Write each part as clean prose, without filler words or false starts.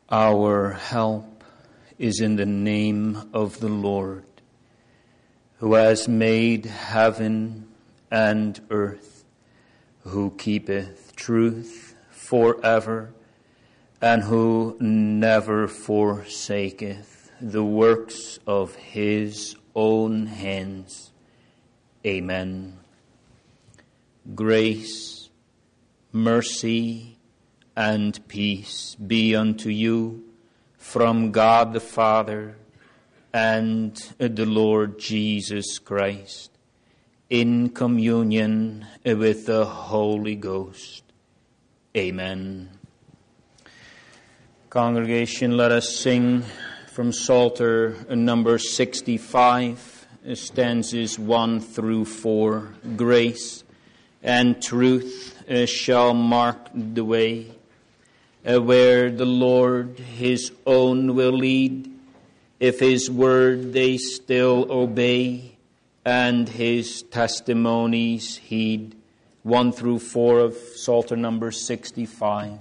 Our help is in the name of the Lord, who has made heaven and earth, who keepeth truth forever, and who never forsaketh the works of his own hands. Amen. Grace, mercy, and peace be unto you from God the Father and the Lord Jesus Christ, in communion with the Holy Ghost. Amen. Congregation, let us sing from Psalter number 65, stanzas 1 through 4. Grace and truth shall mark the way, where the Lord his own will lead, if his word they still obey, and his testimonies heed. 1 through 4 of Psalter number 65.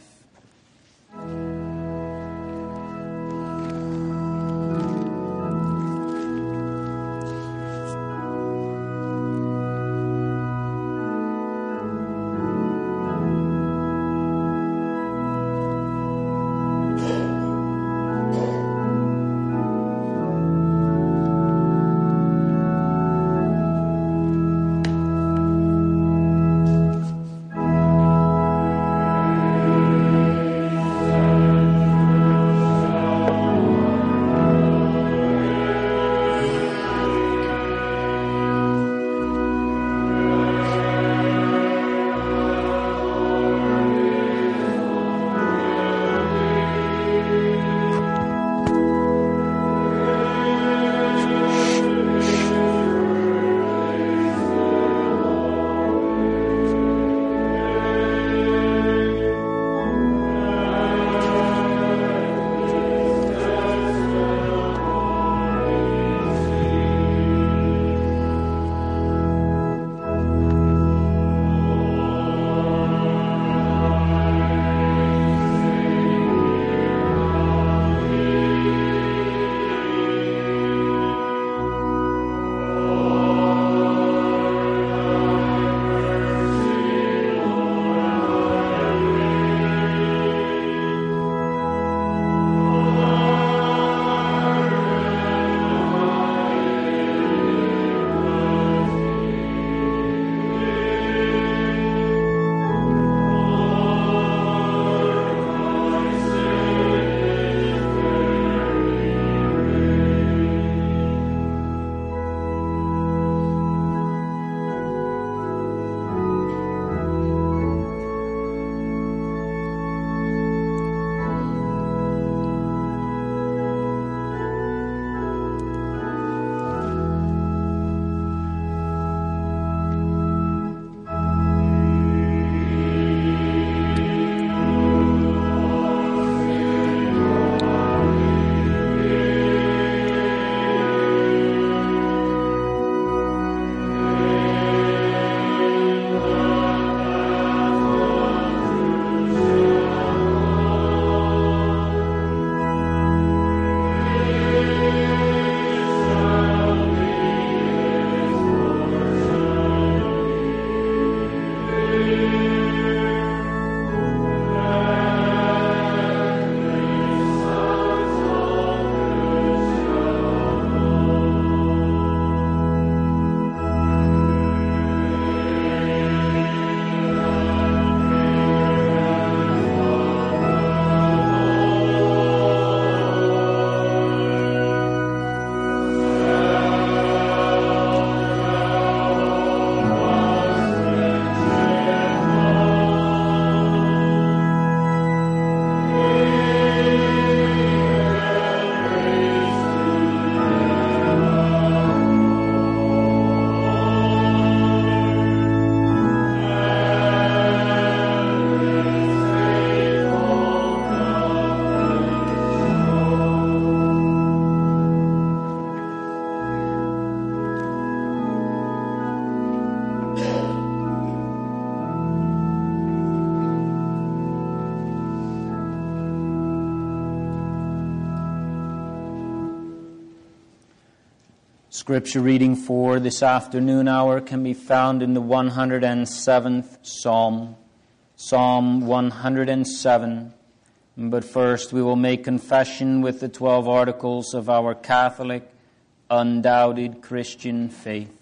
Scripture reading for this afternoon hour can be found in the 107th Psalm, Psalm 107. But first we will make confession with the 12 articles of our Catholic, undoubted Christian faith.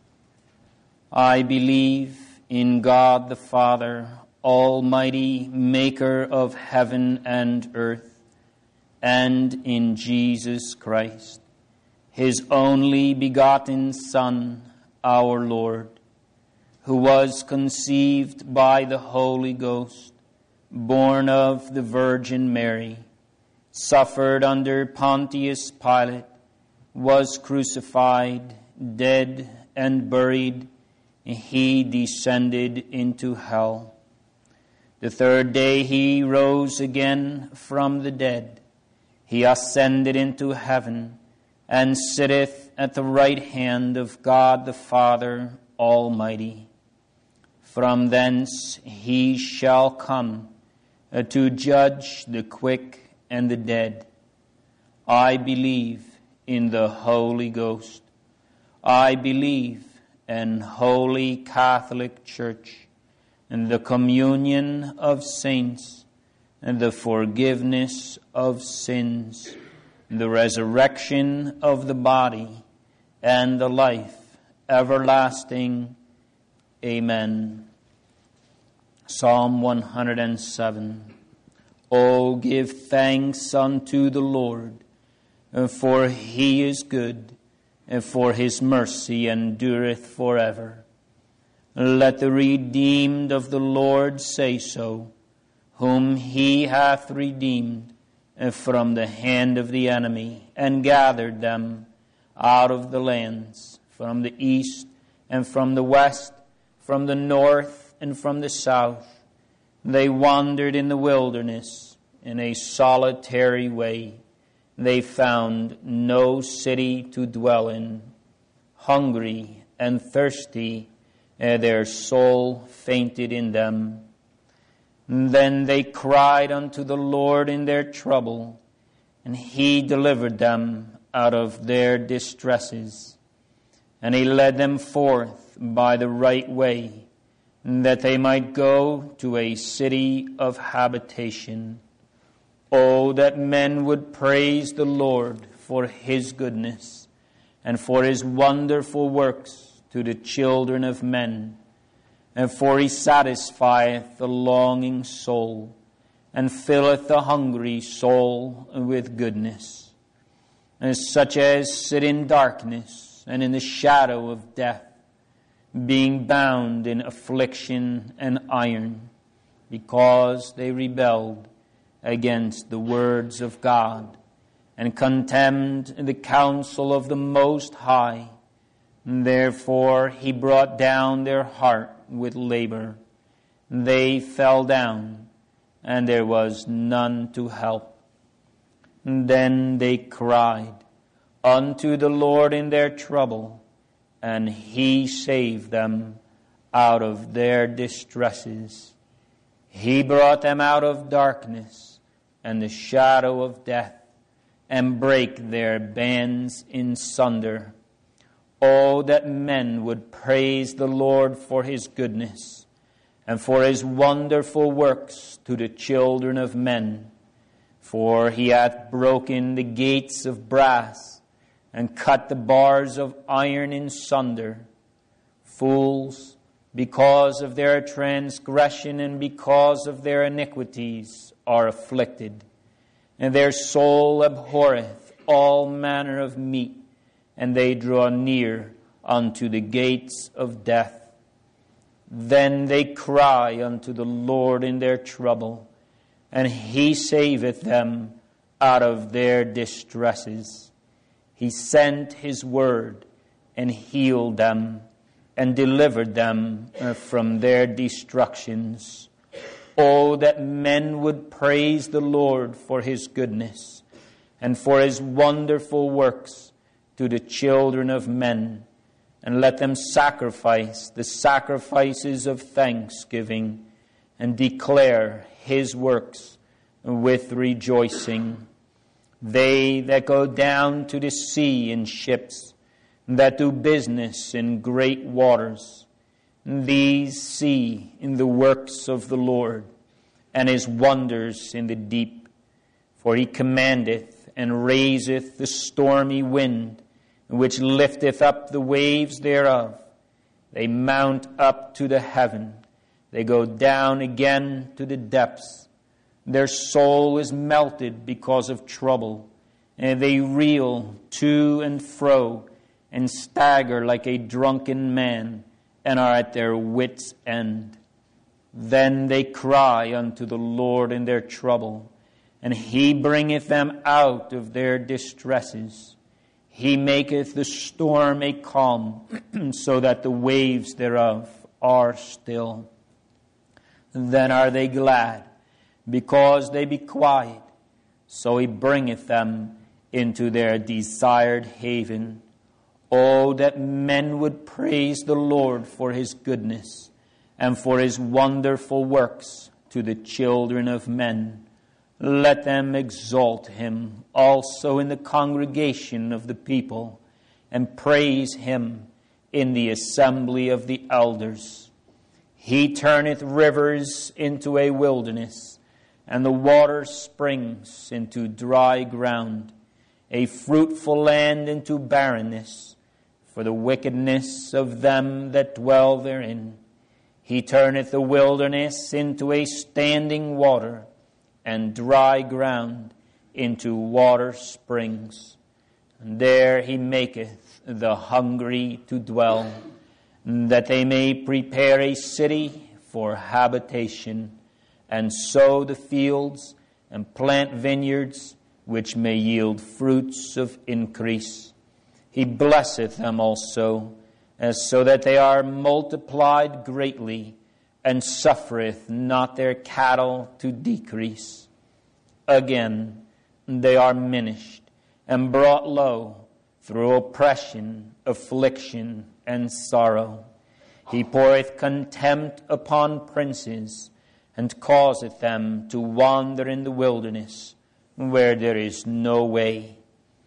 I believe in God the Father, Almighty, maker of heaven and earth, and in Jesus Christ, His only begotten Son, our Lord, who was conceived by the Holy Ghost, born of the Virgin Mary, suffered under Pontius Pilate, was crucified, dead, and buried. He descended into hell. The third day He rose again from the dead. He ascended into heaven, and sitteth at the right hand of God the Father Almighty. From thence He shall come to judge the quick and the dead. I believe in the Holy Ghost. I believe in Holy Catholic Church, and the communion of saints, and the forgiveness of sins, the resurrection of the body, and the life everlasting. Amen. Psalm 107. O give thanks unto the Lord, for He is good, and for His mercy endureth forever. Let the redeemed of the Lord say so, whom He hath redeemed from the hand of the enemy, and gathered them out of the lands, from the east and from the west, from the north and from the south. They wandered in the wilderness in a solitary way. They found no city to dwell in. Hungry and thirsty, their soul fainted in them. Then they cried unto the Lord in their trouble, and He delivered them out of their distresses. And He led them forth by the right way, that they might go to a city of habitation. Oh, that men would praise the Lord for His goodness, and for His wonderful works to the children of men. And for He satisfieth the longing soul, and filleth the hungry soul with goodness. And such as sit in darkness and in the shadow of death, being bound in affliction and iron, because they rebelled against the words of God, and contemned the counsel of the Most High. Therefore He brought down their heart with labor. They fell down, and there was none to help. Then they cried unto the Lord in their trouble, and He saved them out of their distresses. He brought them out of darkness and the shadow of death, and brake their bands in sunder. Oh, that men would praise the Lord for His goodness, and for His wonderful works to the children of men. For He hath broken the gates of brass, and cut the bars of iron in sunder. Fools, because of their transgression and because of their iniquities, are afflicted. And their soul abhorreth all manner of meat, and they draw near unto the gates of death. Then they cry unto the Lord in their trouble, and He saveth them out of their distresses. He sent His word, and healed them, and delivered them from their destructions. Oh, that men would praise the Lord for His goodness, and for His wonderful works to the children of men, and let them sacrifice the sacrifices of thanksgiving, and declare His works with rejoicing. They that go down to the sea in ships, that do business in great waters. These see in the works of the Lord, and his wonders in the deep. For he commandeth and raiseth the stormy wind, which lifteth up the waves thereof. They mount up to the heaven, they go down again to the depths. Their soul is melted because of trouble, and they reel to and fro, and stagger like a drunken man, and are at their wits' end. Then they cry unto the Lord in their trouble, and he bringeth them out of their distresses. He maketh the storm a calm, so that the waves thereof are still. Then are they glad, because they be quiet. So he bringeth them into their desired haven. Oh, that men would praise the Lord for his goodness, and for his wonderful works to the children of men. Let them exalt him also in the congregation of the people, and praise him in the assembly of the elders. He turneth rivers into a wilderness, and the water springs into dry ground, a fruitful land into barrenness, for the wickedness of them that dwell therein. He turneth the wilderness into a standing water, and dry ground into water springs. And there he maketh the hungry to dwell, that they may prepare a city for habitation, and sow the fields, and plant vineyards, which may yield fruits of increase. He blesseth them also, so that they are multiplied greatly, and suffereth not their cattle to decrease. Again, they are minished and brought low through oppression, affliction, and sorrow. He poureth contempt upon princes, and causeth them to wander in the wilderness, where there is no way.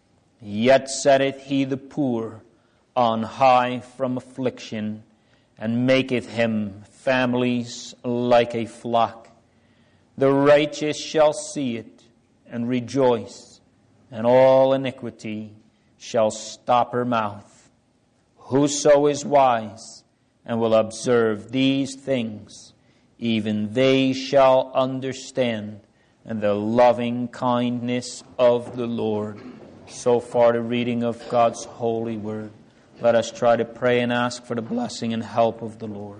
Yet setteth he the poor on high from affliction, and maketh him families like a flock. The righteous shall see it and rejoice, and all iniquity shall stop her mouth. Whoso is wise and will observe these things, even they shall understand the loving kindness of the Lord. So far the reading of God's holy word. Let us try to pray and ask for the blessing and help of the Lord.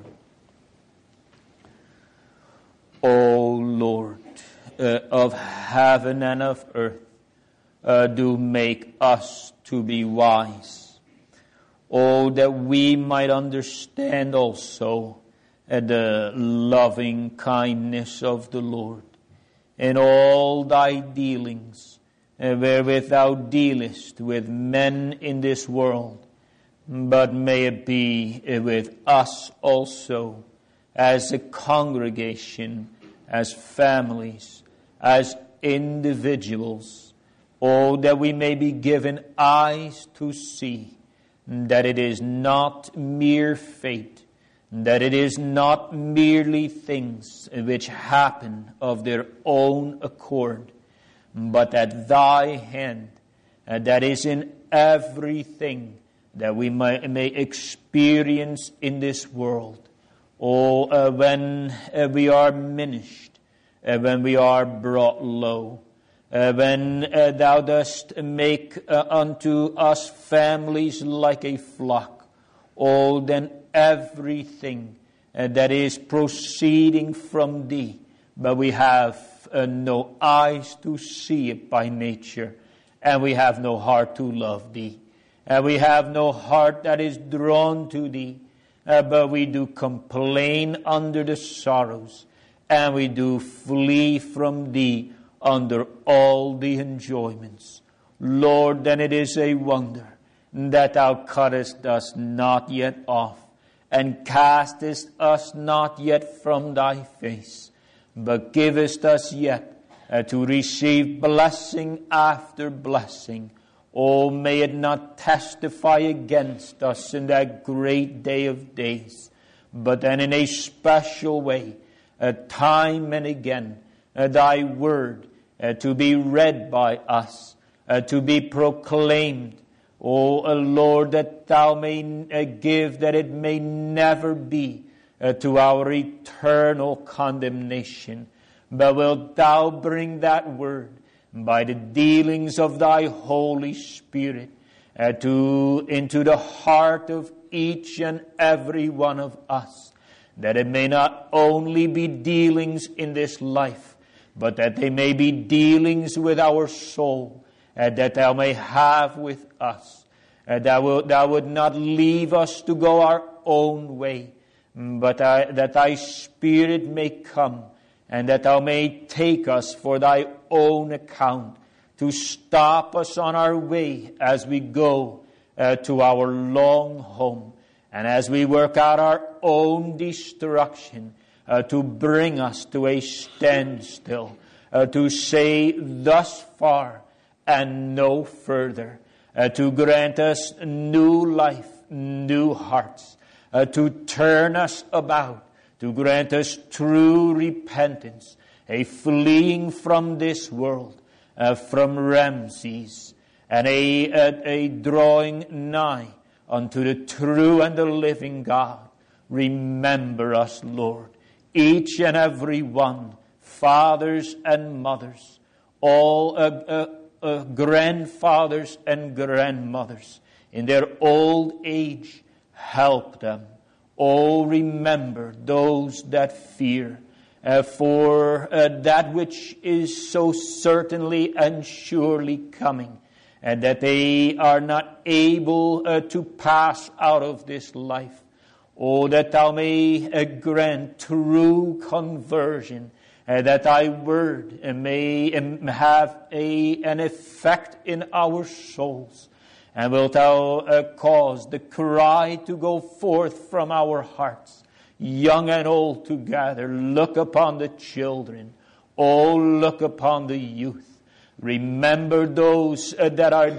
O Lord, of heaven and of earth, do make us to be wise. Oh, that we might understand also the loving kindness of the Lord in all thy dealings, wherewith thou dealest with men in this world. But may it be with us also, as a congregation, as families, as individuals. Oh, that we may be given eyes to see that it is not mere fate, that it is not merely things which happen of their own accord, but that thy hand that is in everything that we may experience in this world. Oh, when we are minished, when we are brought low, when thou dost make unto us families like a flock, oh, then everything that is proceeding from thee, but we have no eyes to see it by nature, and we have no heart to love thee. We have no heart that is drawn to thee, but we do complain under the sorrows, and we do flee from thee under all the enjoyments. Lord, then it is a wonder that thou cuttest us not yet off, and castest us not yet from thy face, but givest us yet to receive blessing after blessing. Oh, may it not testify against us in that great day of days, but then in a special way, time and again, thy word to be read by us, to be proclaimed. O Lord, that thou may give that it may never be to our eternal condemnation, but wilt thou bring that word by the dealings of thy Holy Spirit into the heart of each and every one of us, that it may not only be dealings in this life, but that they may be dealings with our soul, that thou may have with us. Thou would not leave us to go our own way, but that thy Spirit may come, and that thou may take us for thy own account, to stop us on our way as we go to our long home, and as we work out our own destruction, to bring us to a standstill, to say thus far and no further, to grant us new life, new hearts, to turn us about, to grant us true repentance, a fleeing from this world, from Ramses, and a drawing nigh unto the true and the living God. Remember us, Lord, each and every one, fathers and mothers, all grandfathers and grandmothers, in their old age, help them. Oh, remember those that fear, for that which is so certainly and surely coming, and that they are not able to pass out of this life. Oh, that thou may grant true conversion, that thy word may have an effect in our souls. And wilt thou cause the cry to go forth from our hearts, young and old together. Look upon the children. Oh, look upon the youth. Remember those that are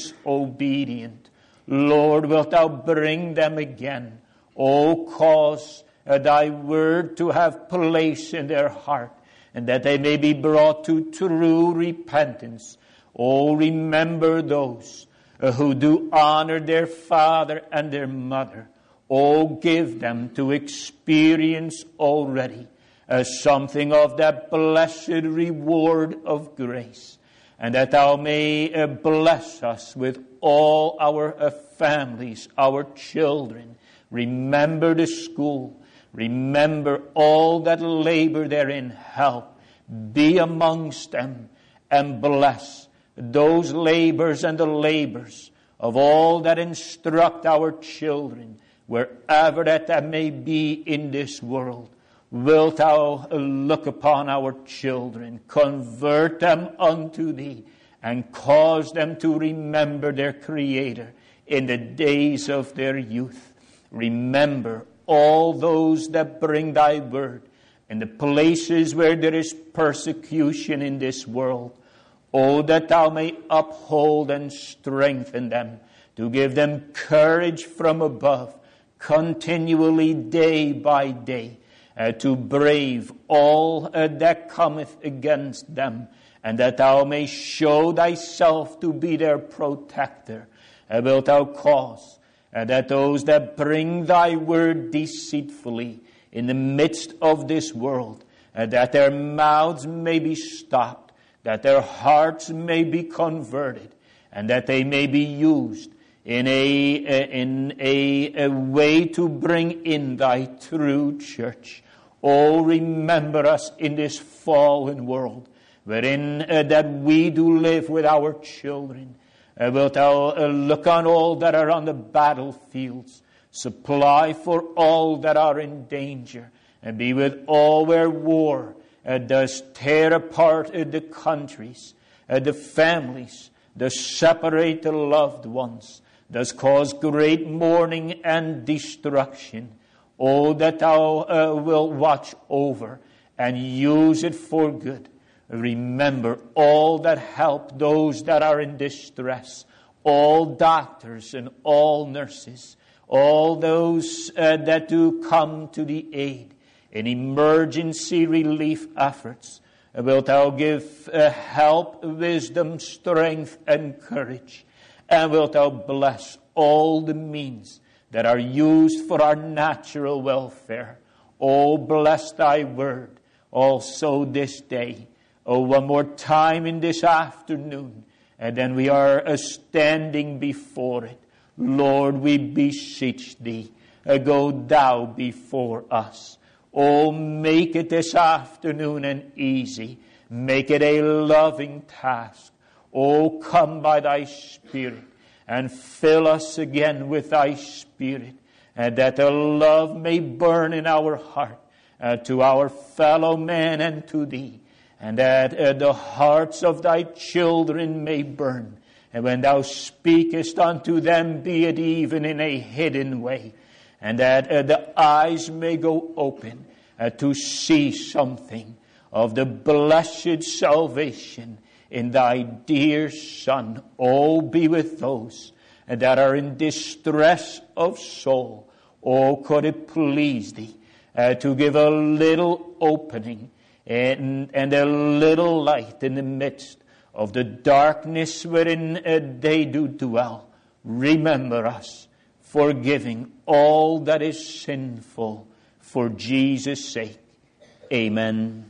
disobedient. Lord, wilt thou bring them again. Oh, cause thy word to have place in their heart, and that they may be brought to true repentance. Oh, remember those who do honor their father and their mother. Oh, give them to experience already something of that blessed reward of grace, and that thou may bless us with all our families, our children. Remember the school. Remember all that labor therein. Help. Be amongst them and bless those labors and the labors of all that instruct our children, wherever that may be in this world. Wilt thou look upon our children, convert them unto thee, and cause them to remember their Creator in the days of their youth. Remember all those that bring thy word in the places where there is persecution in this world. Oh, that thou may uphold and strengthen them, to give them courage from above, continually day by day, to brave all that cometh against them, and that thou may show thyself to be their protector. Wilt thou cause that those that bring thy word deceitfully in the midst of this world, that their mouths may be stopped, that their hearts may be converted, and that they may be used in a way to bring in thy true church. Oh, remember us in this fallen world, wherein that we do live with our children. Wilt thou look on all that are on the battlefields, supply for all that are in danger, and be with all where war does tear apart the countries, the families, does separate the loved ones, does cause great mourning and destruction. Oh, that thou wilt watch over and use it for good. Remember all that help those that are in distress, all doctors and all nurses, all those that do come to the aid in emergency relief efforts. Wilt thou give help, wisdom, strength, and courage? And wilt thou bless all the means that are used for our natural welfare? Oh, bless thy word also this day. Oh, one more time in this afternoon, and then we are standing before it. Lord, we beseech thee, go thou before us. Oh, make it this afternoon an easy. Make it a loving task. Oh, come by thy Spirit and fill us again with thy Spirit, and that the love may burn in our heart to our fellow men and to thee, and that the hearts of thy children may burn. And when thou speakest unto them, be it even in a hidden way, and that the eyes may go open to see something of the blessed salvation in thy dear Son. Oh, be with those that are in distress of soul. Oh, could it please thee to give a little opening and a little light in the midst of the darkness wherein they do dwell. Remember us, forgiving all that is sinful for Jesus' sake. Amen.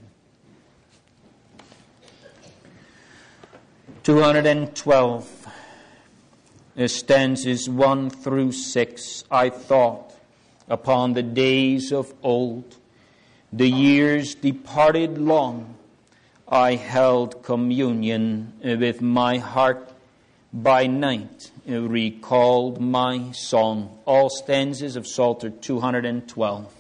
212, stanzas 1 through 6. I thought upon the days of old, the years departed long. I held communion with my heart by night, recalled my song. All stanzas of Psalter 212.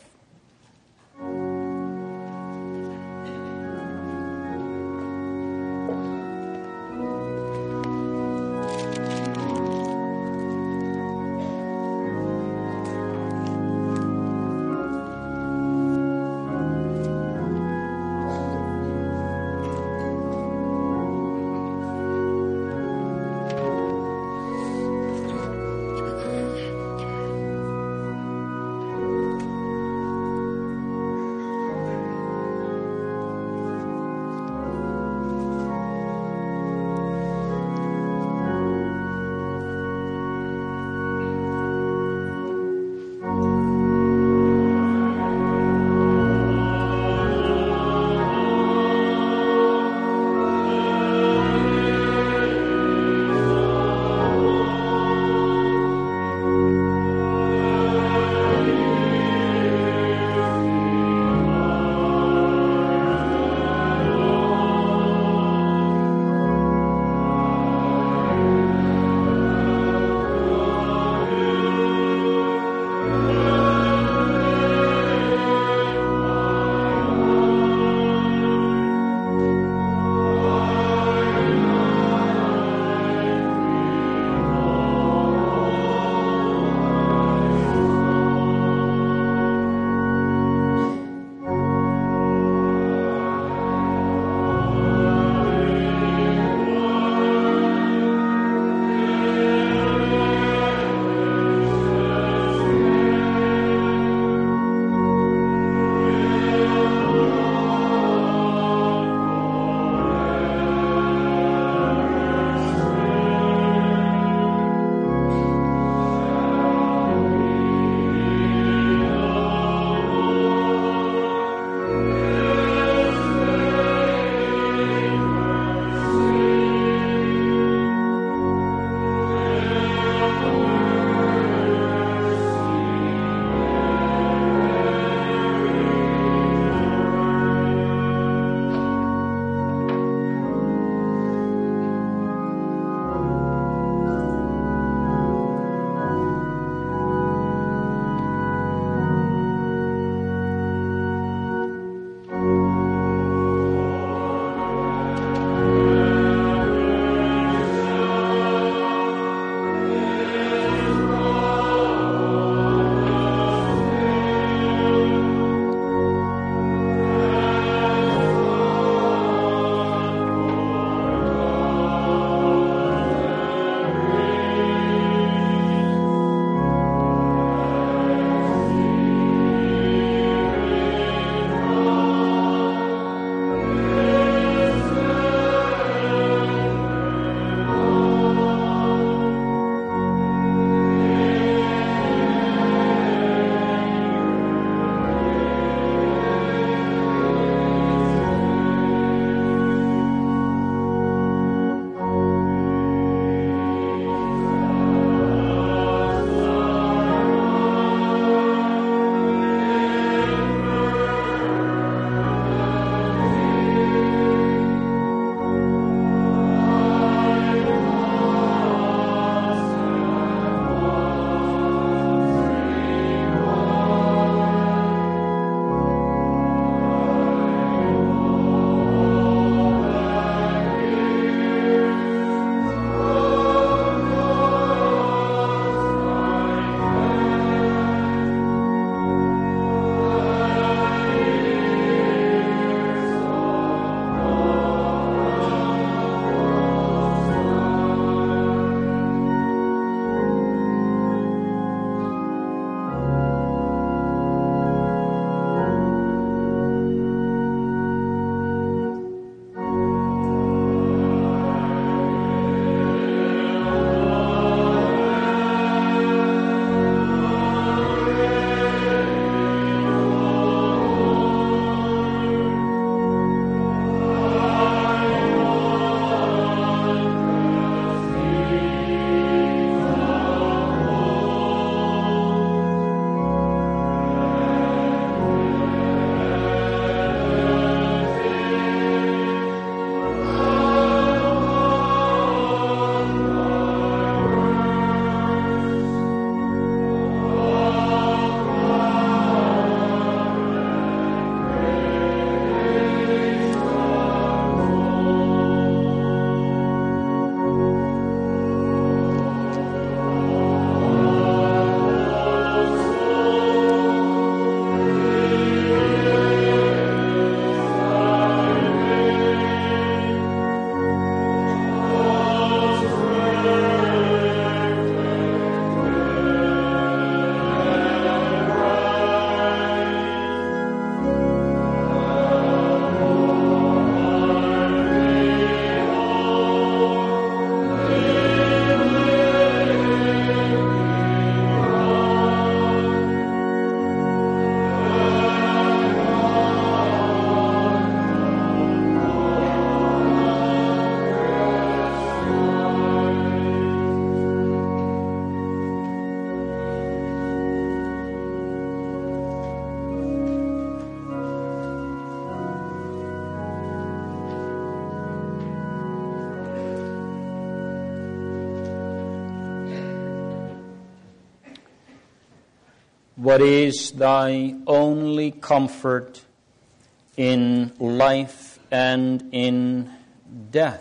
what is thy only comfort in life and in death.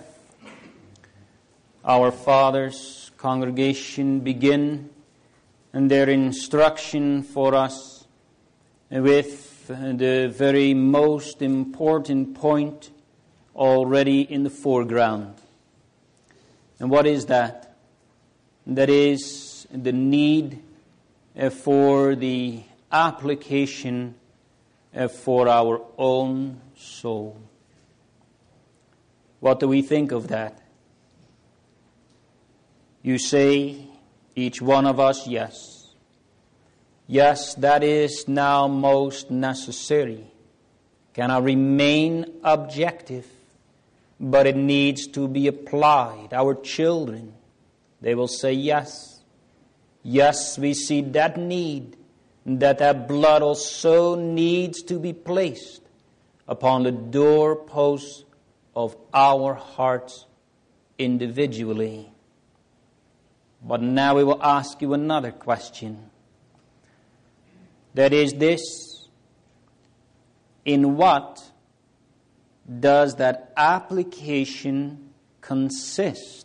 Our fathers, congregation, begin and their instruction for us with the very most important point already in the foreground. And what is that? That is the need for the application for our own soul. What do we think of that? You say, each one of us, yes. Yes, that is now most necessary. Cannot remain objective, but it needs to be applied. Our children, they will say yes. Yes, we see that need, that blood also needs to be placed upon the doorposts of our hearts individually. But now we will ask you another question. That is this: in what does that application consist?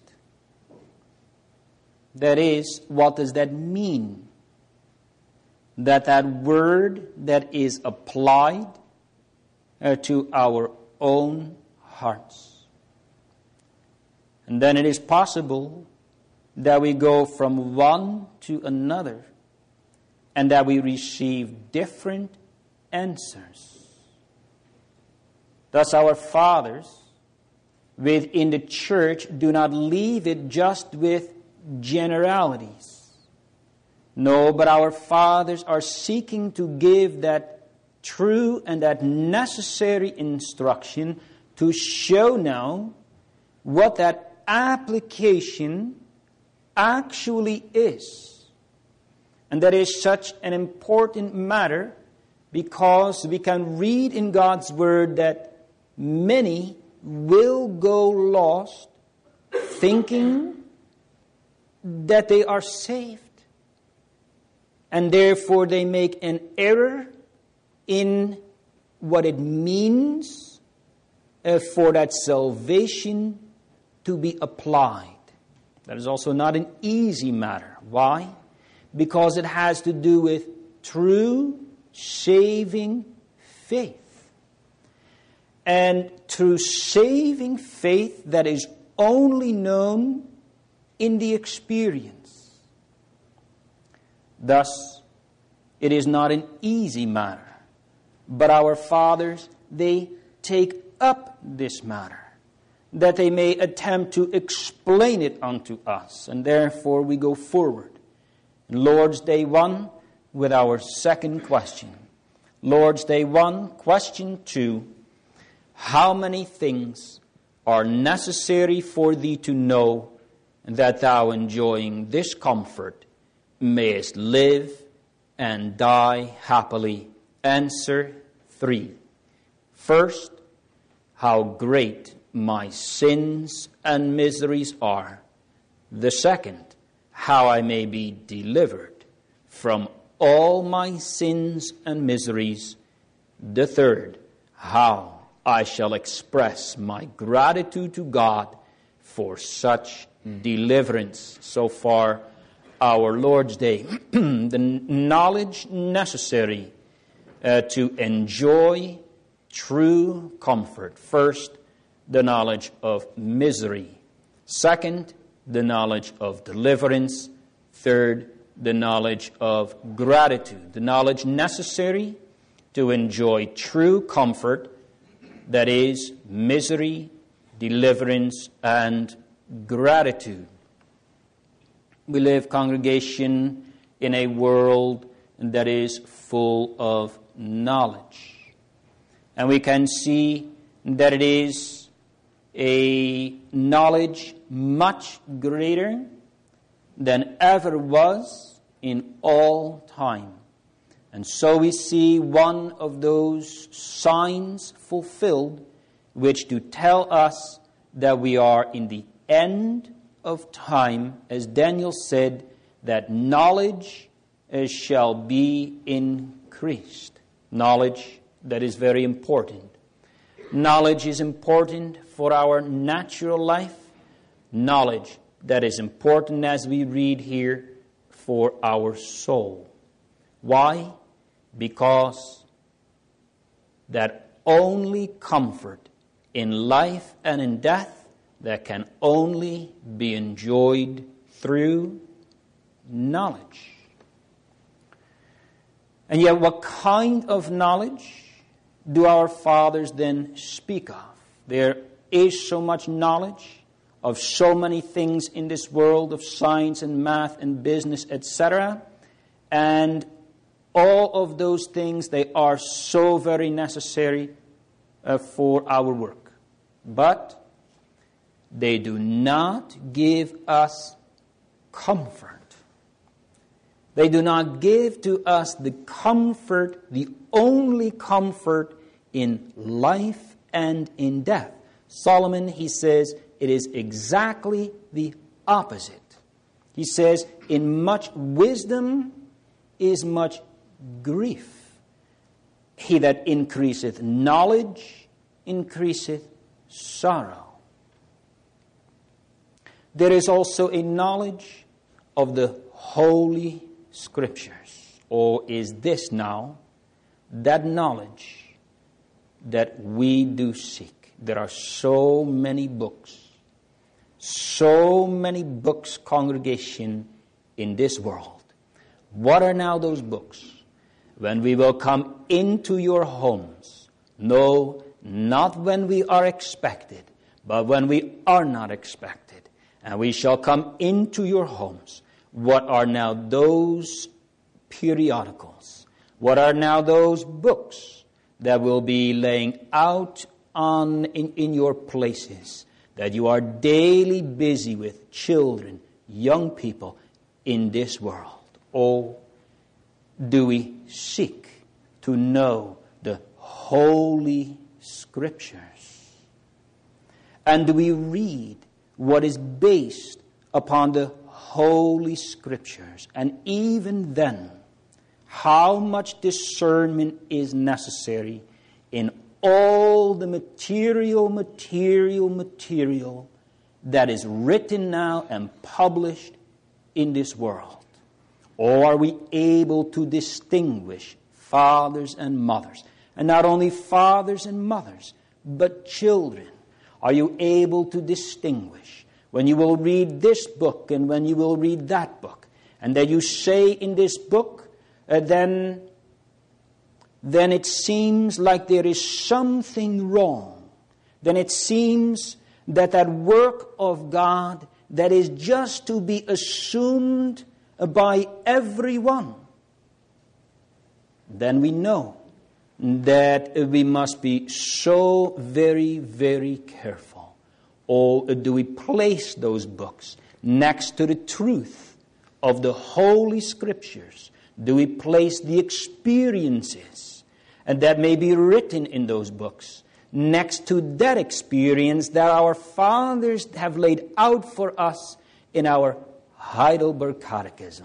That is, what does that mean? That word that is applied to our own hearts. And then it is possible that we go from one to another and that we receive different answers. Thus our fathers within the church do not leave it just with generalities. No, but our fathers are seeking to give that true and that necessary instruction to show now what that application actually is. And that is such an important matter because we can read in God's Word that many will go lost thinking that they are saved. And therefore they make an error in what it means for that salvation to be applied. That is also not an easy matter. Why? Because it has to do with true saving faith. And true saving faith that is only known in the experience. Thus, it is not an easy matter. But our fathers, they take up this matter, that they may attempt to explain it unto us. And therefore we go forward. Lord's Day 1 with our second question. Lord's Day 1, question 2. How many things are necessary for thee to know that thou, enjoying this comfort, mayest live and die happily? Answer 3. First, how great my sins and miseries are. The second, how I may be delivered from all my sins and miseries. The third, how I shall express my gratitude to God for such deliverance. So far, our Lord's Day. The knowledge necessary to enjoy true comfort. First, the knowledge of misery. Second, the knowledge of deliverance. Third, the knowledge of gratitude. The knowledge necessary to enjoy true comfort, that is, misery, deliverance, and gratitude. We live, congregation, in a world that is full of knowledge. And we can see that it is a knowledge much greater than ever was in all time. And so we see one of those signs fulfilled which do tell us that we are in the end of time, as Daniel said, that knowledge shall be increased. Knowledge that is very important. Knowledge is important for our natural life. Knowledge that is important, as we read here, for our soul. Why? Because that only comfort in life and in death that can only be enjoyed through knowledge. And yet, what kind of knowledge do our fathers then speak of? There is so much knowledge of so many things in this world of science and math and business, etc. And all of those things, they are so very necessary for our work. But they do not give us comfort. They do not give to us the comfort, the only comfort in life and in death. Solomon, he says, it is exactly the opposite. He says, in much wisdom is much grief. He that increaseth knowledge increaseth sorrow. There is also a knowledge of the Holy Scriptures. Or is this now that knowledge that we do seek? There are so many books, congregation, in this world. What are now those books? When we will come into your homes, no, not when we are expected, but when we are not expected, and we shall come into your homes. What are now those periodicals? What are now those books that will be laying out in your places, that you are daily busy with, children, young people in this world? Oh, do we seek to know the Holy Scriptures? And do we read what is based upon the Holy Scriptures? And even then, how much discernment is necessary in all the material that is written now and published in this world? Or are we able to distinguish fathers and mothers? And not only fathers and mothers, but children. Are you able to distinguish when you will read this book and when you will read that book? And that you say in this book, then it seems like there is something wrong. Then it seems that work of God that is just to be assumed by everyone. Then we know that we must be so very, very careful. Or do we place those books next to the truth of the Holy Scriptures? Do we place the experiences that may be written in those books next to that experience that our fathers have laid out for us in our Heidelberg Catechism?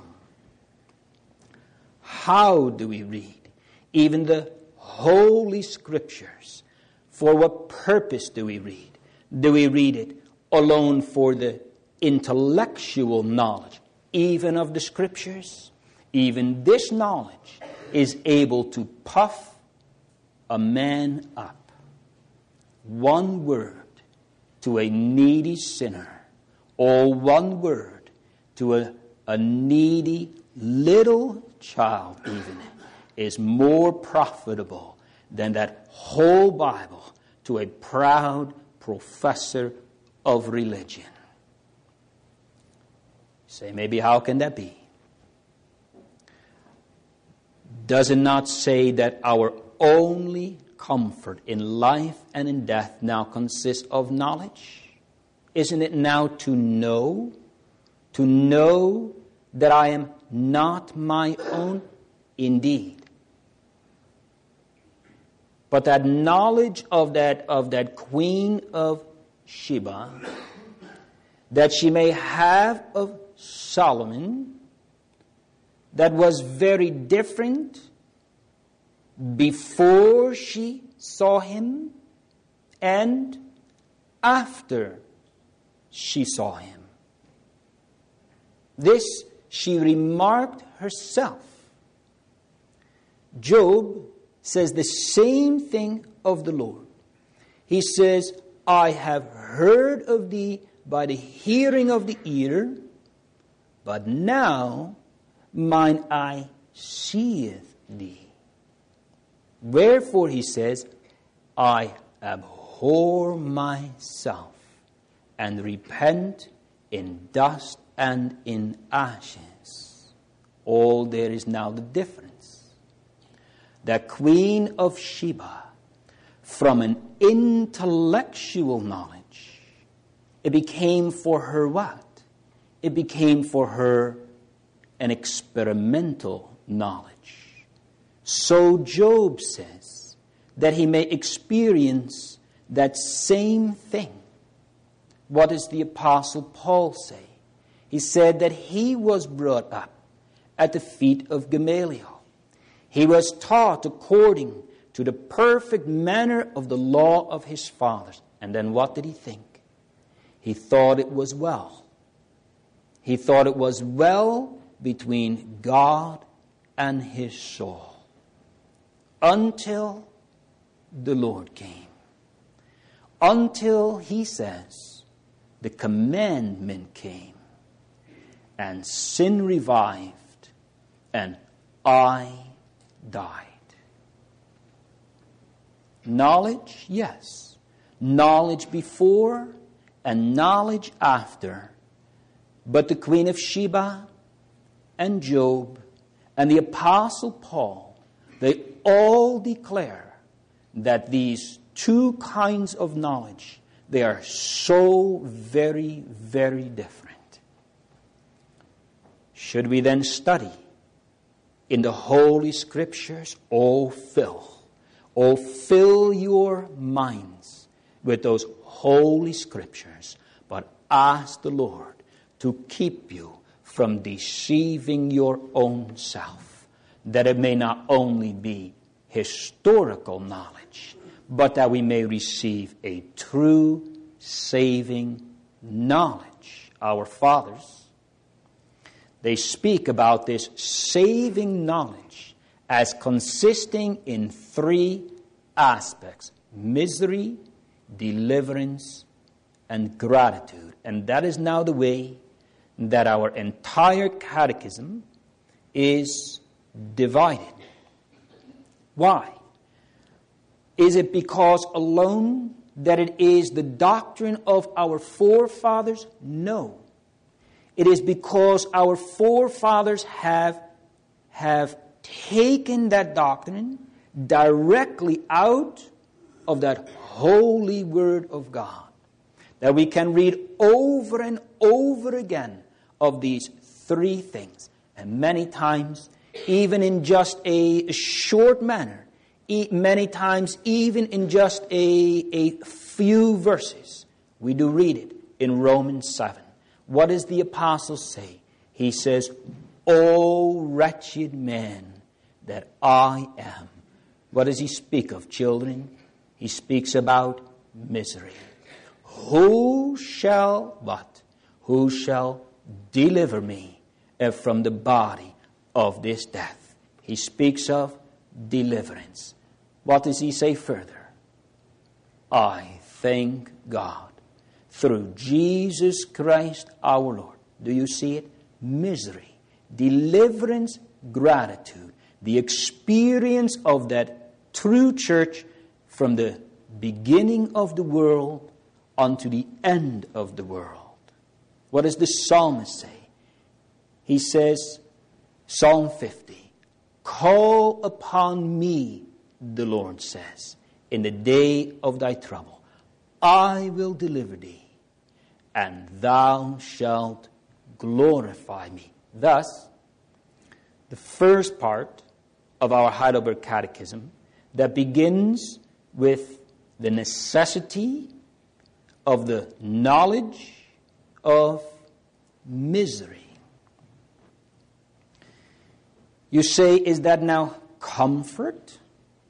How do we read even the Holy Scriptures? For what purpose do we read? Do we read it alone for the intellectual knowledge, even of the Scriptures? Even this knowledge is able to puff a man up. One word to a needy sinner, or one word to a needy little child even, is more profitable than that whole Bible to a proud professor of religion. Say, maybe how can that be? Does it not say that our only comfort in life and in death now consists of knowledge? Isn't it now to know that I am not my own? Indeed. But that knowledge of that Queen of Sheba, that she may have of Solomon, that was very different before she saw him and after she saw him. This she remarked herself. Job says the same thing of the Lord. He says, I have heard of thee by the hearing of the ear, but now mine eye seeth thee. Wherefore, he says, I abhor myself and repent in dust and in ashes. Oh, there is now the difference. The Queen of Sheba, from an intellectual knowledge, it became for her what? It became for her an experimental knowledge. So Job says that he may experience that same thing. What does the Apostle Paul say? He said that he was brought up at the feet of Gamaliel. He was taught according to the perfect manner of the law of his fathers. And then what did he think? He thought it was well. He thought it was well between God and his soul. Until the Lord came. Until, he says, the commandment came. And sin revived, and I died. Knowledge, yes. Knowledge before and knowledge after. But the Queen of Sheba and Job and the Apostle Paul, they all declare that these two kinds of knowledge, they are so very, very different. Should we then study in the Holy Scriptures? Oh, fill your minds with those Holy Scriptures. But ask the Lord to keep you from deceiving your own self, that it may not only be historical knowledge, but that we may receive a true saving knowledge. Our fathers, they speak about this saving knowledge as consisting in three aspects: misery, deliverance, and gratitude. And that is now the way that our entire catechism is divided. Why? Is it because alone that it is the doctrine of our forefathers? No. It is because our forefathers have taken that doctrine directly out of that holy Word of God, that we can read over and over again of these three things. And many times, even in just a short manner, many times even in just a few verses, we do read it in Romans 7. What does the apostle say? He says, "O wretched man that I am." What does he speak of, children? He speaks about misery. Who shall deliver me from the body of this death? He speaks of deliverance. What does he say further? I thank God through Jesus Christ our Lord. Do you see it? Misery, deliverance, gratitude. The experience of that true church from the beginning of the world unto the end of the world. What does the psalmist say? He says, Psalm 50, "Call upon me," the Lord says, "in the day of thy trouble. I will deliver thee, and thou shalt glorify me." Thus, the first part of our Heidelberg Catechism that begins with the necessity of the knowledge of misery. You say, is that now comfort?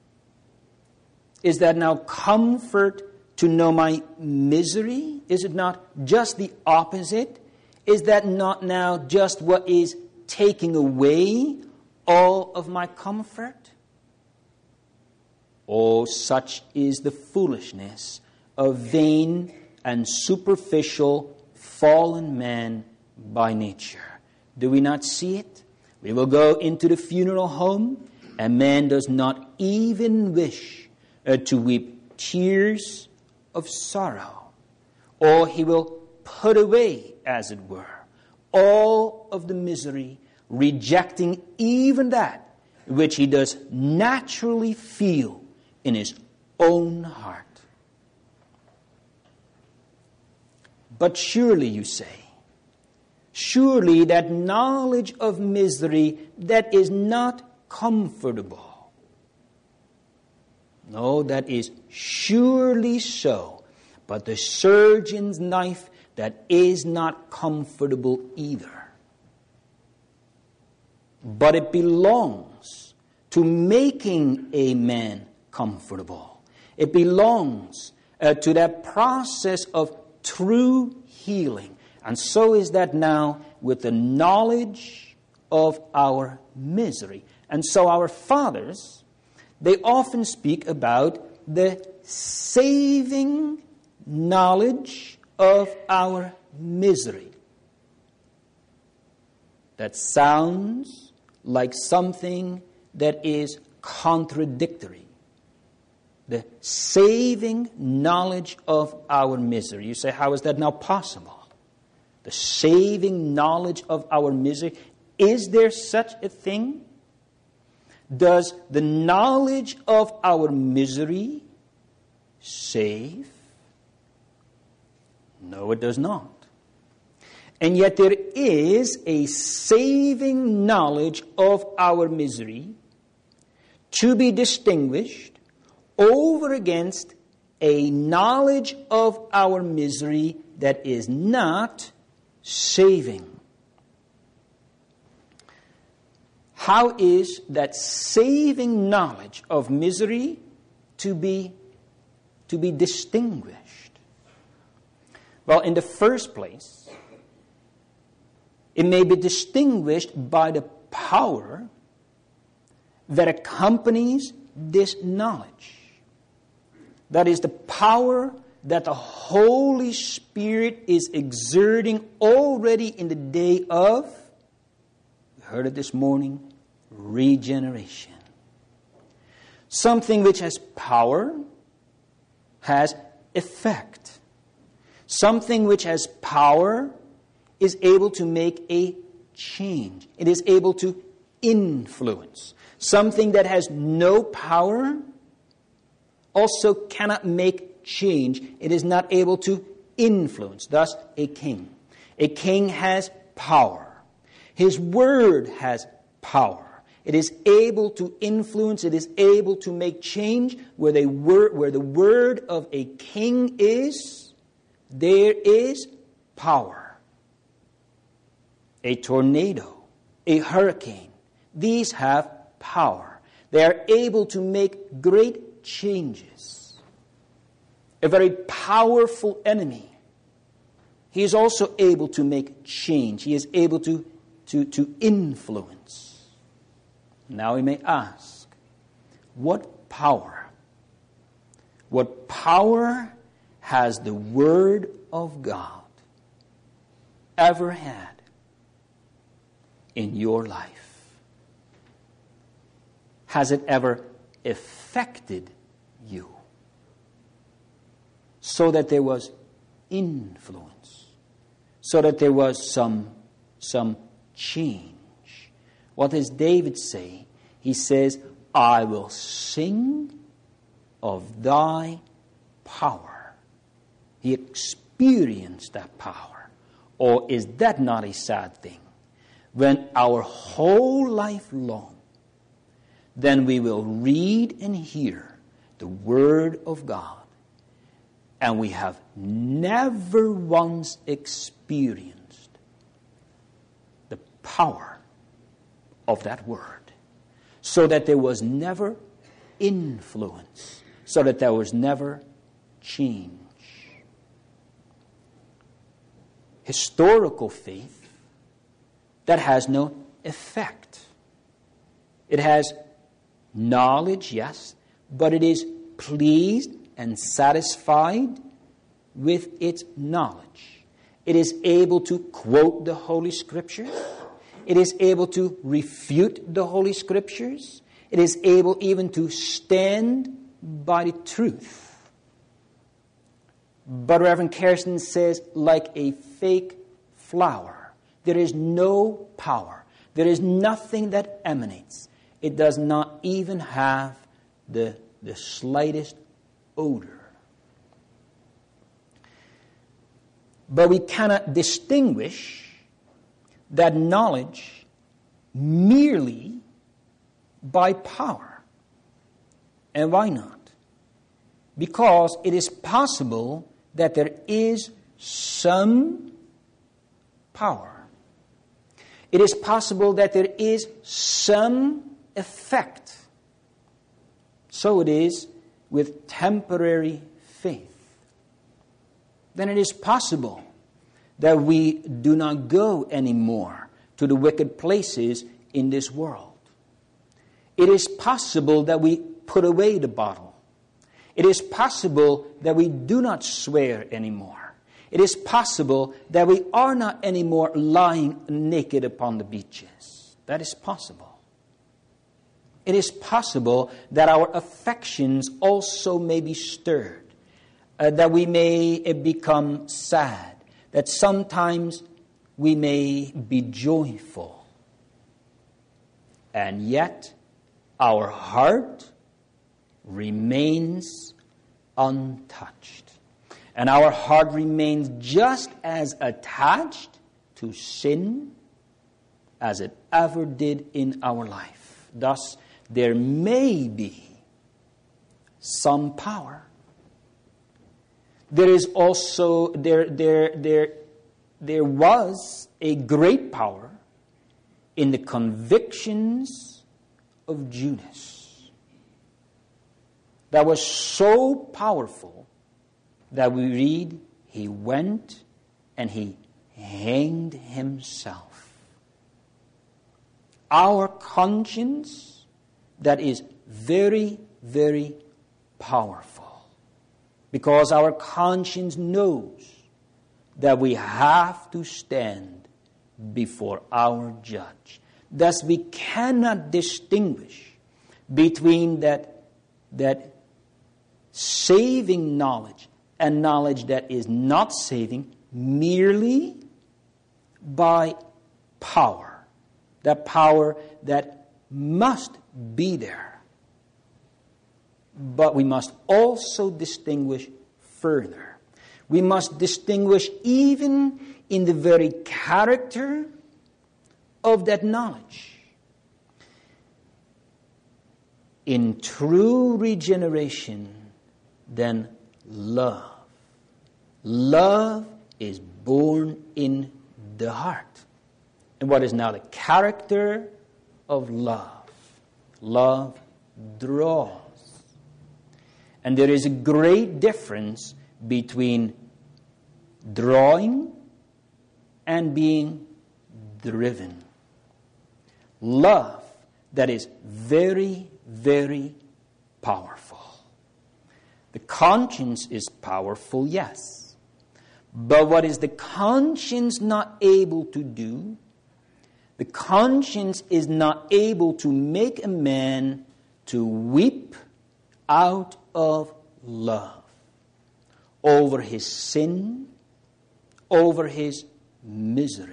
Is that now comfort to know my misery? Is it not just the opposite? Is that not now just what is taking away all of my comfort? Oh, such is the foolishness of vain and superficial fallen man by nature. Do we not see it? We will go into the funeral home, and man does not even wish to weep tears of sorrow. Or he will put away, as it were, all of the misery, rejecting even that which he does naturally feel in his own heart. But surely, you say, surely that knowledge of misery, that is not comfortable. No, that is surely so. But the surgeon's knife, that is not comfortable either. But it belongs to making a man comfortable. It belongs to that process of true healing. And so is that now with the knowledge of our misery. And so our fathers, they often speak about the saving knowledge of our misery. That sounds like something that is contradictory. The saving knowledge of our misery. You say, how is that now possible? The saving knowledge of our misery. Is there such a thing? Does the knowledge of our misery save? No, it does not. And yet there is a saving knowledge of our misery to be distinguished over against a knowledge of our misery that is not saving. How is that saving knowledge of misery to be distinguished? Well, in the first place, it may be distinguished by the power that accompanies this knowledge. That is the power that the Holy Spirit is exerting already in the day of, we heard it this morning, regeneration. Something which has power has effect. Something which has power is able to make a change. It is able to influence. Something that has no power also cannot make change. It is not able to influence. Thus, a king. A king has power. His word has power. It is able to influence. It is able to make change. Where the word of a king is, there is power. A tornado, a hurricane, these have power. They are able to make great changes. A very powerful enemy, he is also able to make change. He is able to influence. Now we may ask, what power has the Word of God ever had in your life? Has it ever affected you so that there was influence, so that there was some change? What does David say? He says, I will sing of thy power. He experienced that power. Or is that not a sad thing? When our whole life long, then we will read and hear the Word of God, and we have never once experienced the power of that Word. so that there was never influence, so that there was never change. Historical faith that has no effect. It has knowledge, yes, but it is pleased and satisfied with its knowledge. It is able to quote the Holy Scriptures. It is able to refute the Holy Scriptures. It is able even to stand by the truth. But Reverend Kersten says, like a fake flower, there is no power. There is nothing that emanates. It does not even have the slightest odor. But we cannot distinguish that knowledge merely by power. And why not? Because it is possible that there is some power. It is possible that there is some effect. So it is with temporary faith. Then it is possible that we do not go anymore to the wicked places in this world. It is possible that we put away the bottle. It is possible that we do not swear anymore. It is possible that we are not anymore lying naked upon the beaches. That is possible. It is possible that our affections also may be stirred, that we may become sad, that sometimes we may be joyful. And yet, our heart remains untouched. And our heart remains just as attached to sin as it ever did in our life. Thus, there may be some power. There is also, there was a great power in the convictions of Judas. That was so powerful that we read, he went and he hanged himself. Our conscience, that is very, very powerful. Because our conscience knows that we have to stand before our judge. Thus we cannot distinguish between that saving knowledge and knowledge that is not saving merely by power. That power that must be there. But we must also distinguish further. We must distinguish even in the very character of that knowledge. In true regeneration, then love. Love is born in the heart. And what is now the character of love? Love draws. And there is a great difference between drawing and being driven. Love that is very, very powerful. The conscience is powerful, yes. But what is the conscience not able to do? The conscience is not able to make a man to weep out of love over his sin, over his misery.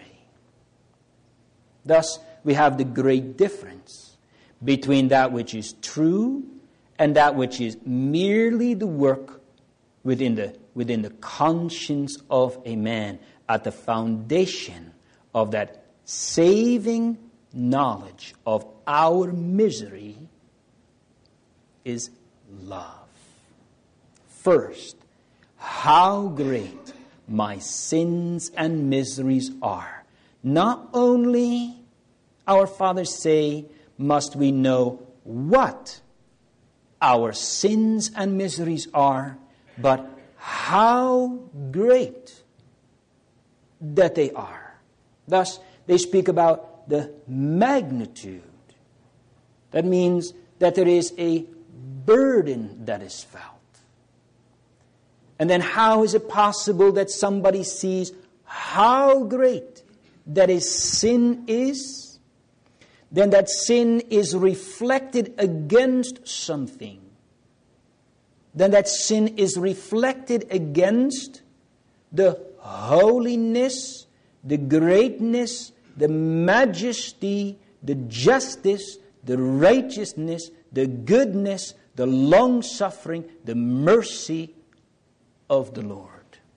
Thus, we have the great difference between that which is true and that which is merely the work within the conscience of a man. At the foundation of that saving knowledge of our misery is love. First, how great my sins and miseries are. Not only, our fathers say, must we know what our sins and miseries are, but how great that they are. Thus, they speak about the magnitude. That means that there is a burden that is felt. And then how is it possible that somebody sees how great that his sin is? Then that sin is reflected against something. Then that sin is reflected against the holiness, the greatness, the majesty, the justice, the righteousness, the goodness, the long-suffering, the mercy of the Lord.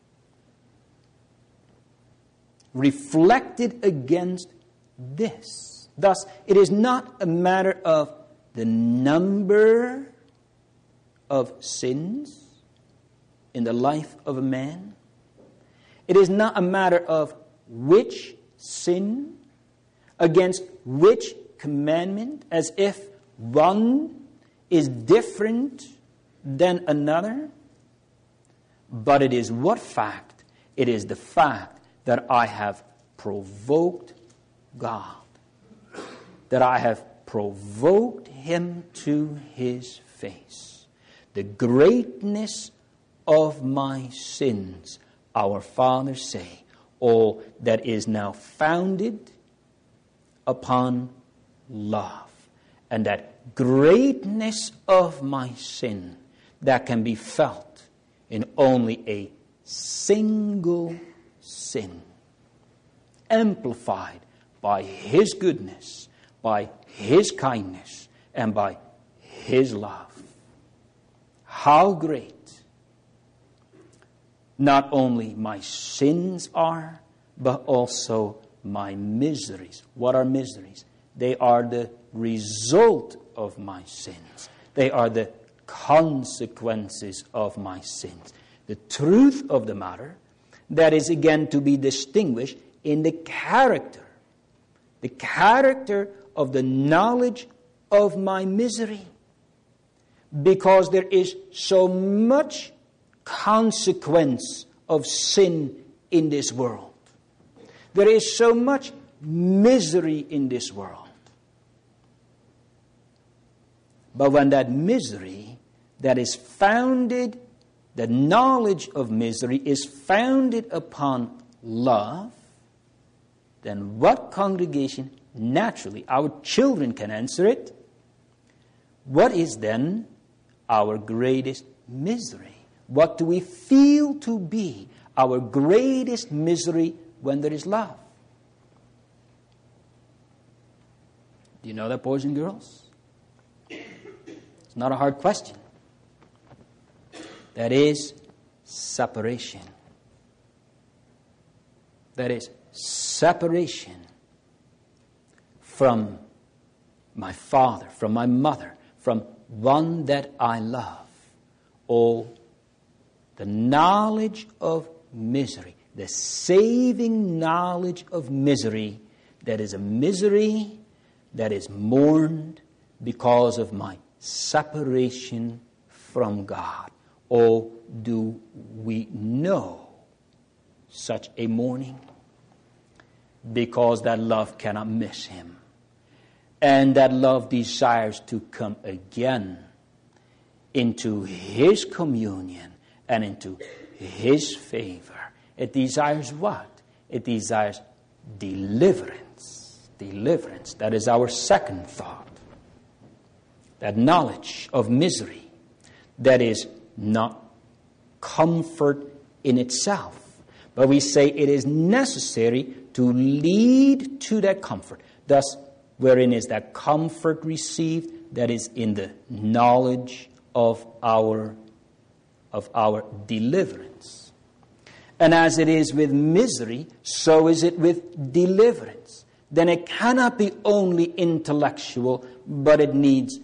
Reflected against this. Thus, it is not a matter of the number of sins in the life of a man. It is not a matter of which sin against which commandment, as if one is different than another. But it is what fact? It is the fact that I have provoked God. That I have provoked Him to His face. The greatness of my sins, our fathers say, all that is now founded upon love. And that greatness of my sin that can be felt in only a single sin, amplified by His goodness, by His kindness, and by His love. How great not only my sins are, but also my miseries. What are miseries? They are the result of my sins. They are the consequences of my sins. The truth of the matter, that is again to be distinguished in the character. The character of the knowledge of my misery. Because there is so much consequence of sin in this world. There is so much misery in this world. But when that misery that is founded, the knowledge of misery is founded upon love, then what congregation, naturally, our children can answer it. What is then our greatest misery? What do we feel to be our greatest misery when there is love? Do you know that, boys and girls? It's not a hard question. That is separation. That is separation from my father, from my mother, from one that I love. Oh, the knowledge of misery, the saving knowledge of misery, that is a misery that is mourned because of my separation from God. Oh, do we know such a mourning? Because that love cannot miss Him. And that love desires to come again into His communion and into His favor. It desires what? It desires deliverance. Deliverance. That is our second thought. That knowledge of misery that is not comfort in itself. But we say it is necessary to lead to that comfort. Thus, wherein is that comfort received? That is in the knowledge of our deliverance. And as it is with misery, so is it with deliverance. Then it cannot be only intellectual, but it needs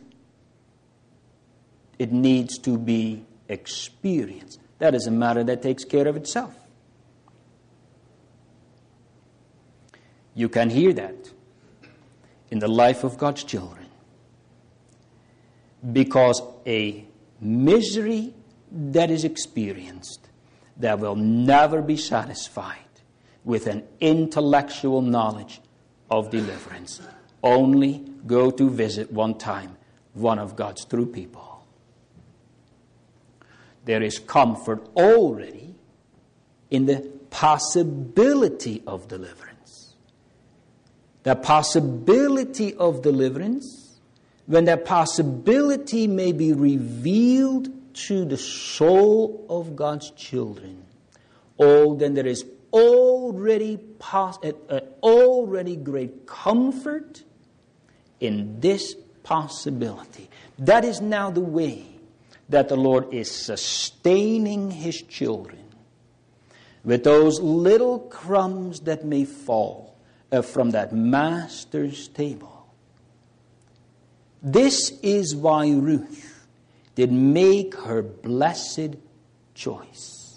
to be experienced. That is a matter that takes care of itself. You can hear that in the life of God's children. because a misery that is experienced that will never be satisfied with an intellectual knowledge of deliverance. Only go to visit one time one of God's true people. There is comfort already in the possibility of deliverance. The possibility of deliverance, when that possibility may be revealed to the soul of God's children, then there is already great comfort in this possibility. That is now the way that the Lord is sustaining His children, with those little crumbs that may fall from that Master's table. This is why Ruth did make her blessed choice,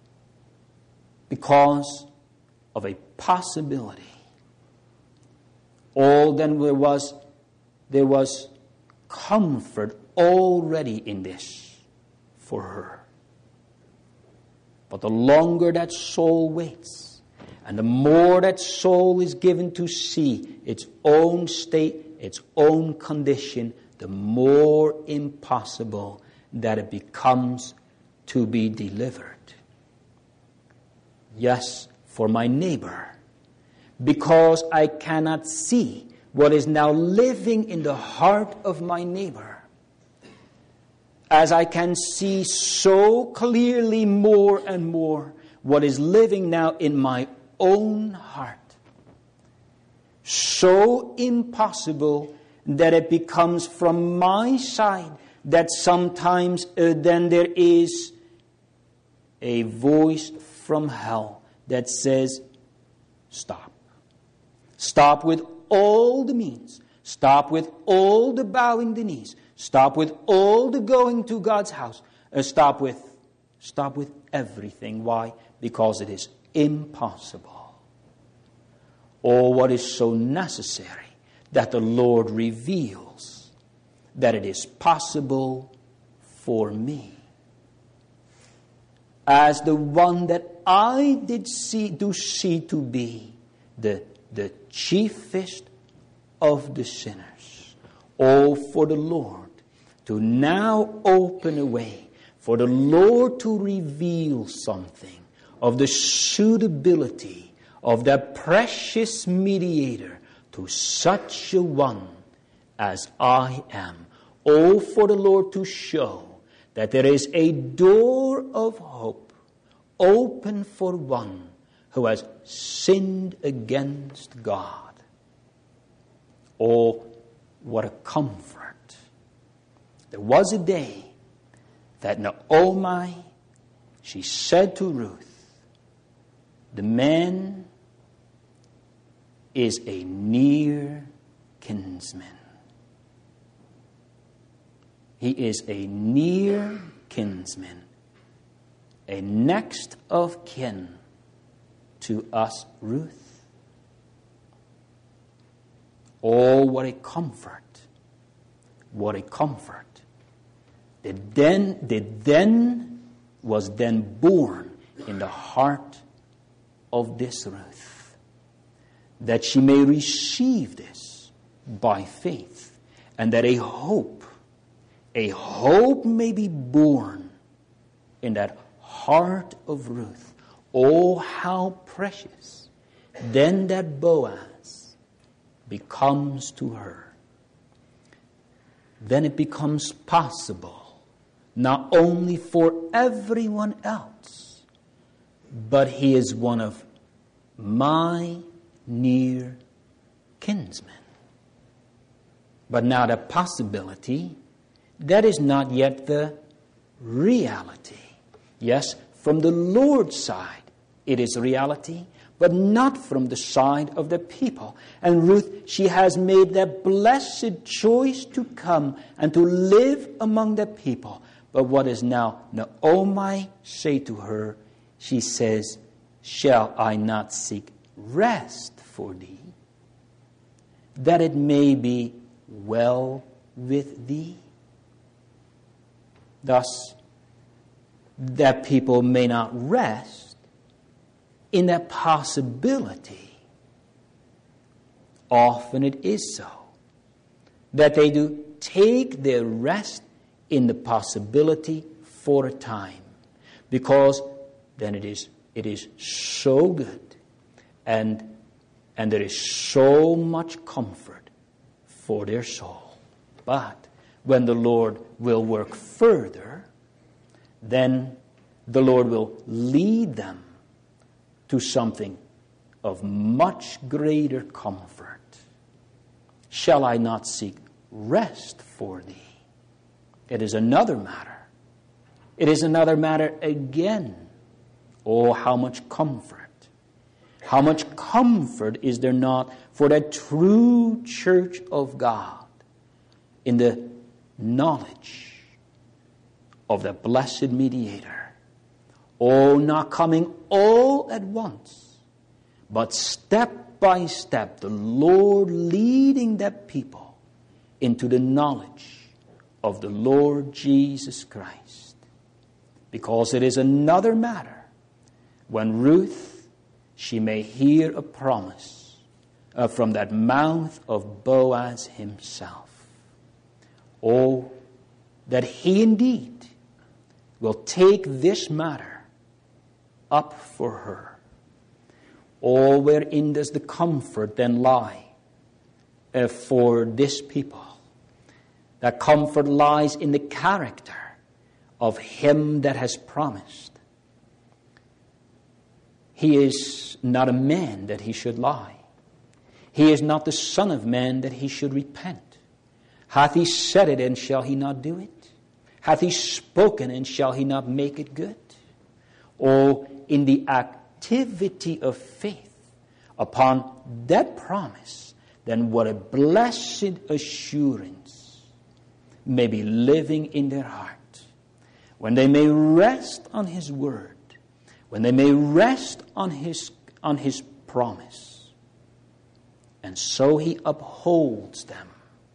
because of a possibility. Then there was comfort already in this for her. But the longer that soul waits, and the more that soul is given to see its own state, its own condition, the more impossible that it becomes to be delivered. Yes, for my neighbor, because I cannot see what is now living in the heart of my neighbor, as I can see so clearly more and more what is living now in my own heart. So impossible that it becomes from my side that sometimes then there is a voice from hell that says, stop. Stop with all the means. Stop with all the bowing the knees. Stop with all the going to God's house. Stop with everything. Why? Because it is impossible. What is so necessary that the Lord reveals that it is possible for me. As the one that I do see to be the chiefest of the sinners. For the Lord to now open a way, for the Lord to reveal something of the suitability of that precious mediator to such a one as I am. For the Lord to show that there is a door of hope open for one who has sinned against God. What a comfort. There was a day that Naomi, she said to Ruth, the man is a near kinsman. He is a near kinsman, a next of kin to us, Ruth. What a comfort. What a comfort. Was then born in the heart of this Ruth, that she may receive this by faith, and that a hope may be born in that heart of Ruth. How precious then that Boaz becomes to her. Then it becomes possible not only for everyone else, but he is one of my near kinsmen. But now the possibility, that is not yet the reality. Yes, from the Lord's side, it is reality, but not from the side of the people. And Ruth, she has made that blessed choice to come and to live among the people. But what does now Naomi say to her? She says, shall I not seek rest for thee, that it may be well with thee? Thus, that people may not rest in that possibility. Often it is so, that they do take their rest in the possibility for a time, because then it is so good, and there is so much comfort for their soul. But when the Lord will work further, then the Lord will lead them to something of much greater comfort. Shall I not seek rest for thee? It is another matter. It is another matter again. Oh, how much comfort. How much comfort is there not for that true church of God in the knowledge of the blessed mediator. Oh, not coming all at once, but step by step, the Lord leading that people into the knowledge of the Lord Jesus Christ. Because it is another matter when Ruth, she may hear a promise from that mouth of Boaz himself. Oh, that he indeed will take this matter up for her. Oh, wherein does the comfort then lie for this people? That comfort lies in the character of him that has promised. He is not a man that he should lie. He is not the son of man that he should repent. Hath he said it, and shall he not do it? Hath he spoken, and shall he not make it good? Oh, in the activity of faith upon that promise, then what a blessed assurance may be living in their heart, when they may rest on his word, when they may rest on his promise, and so he upholds them.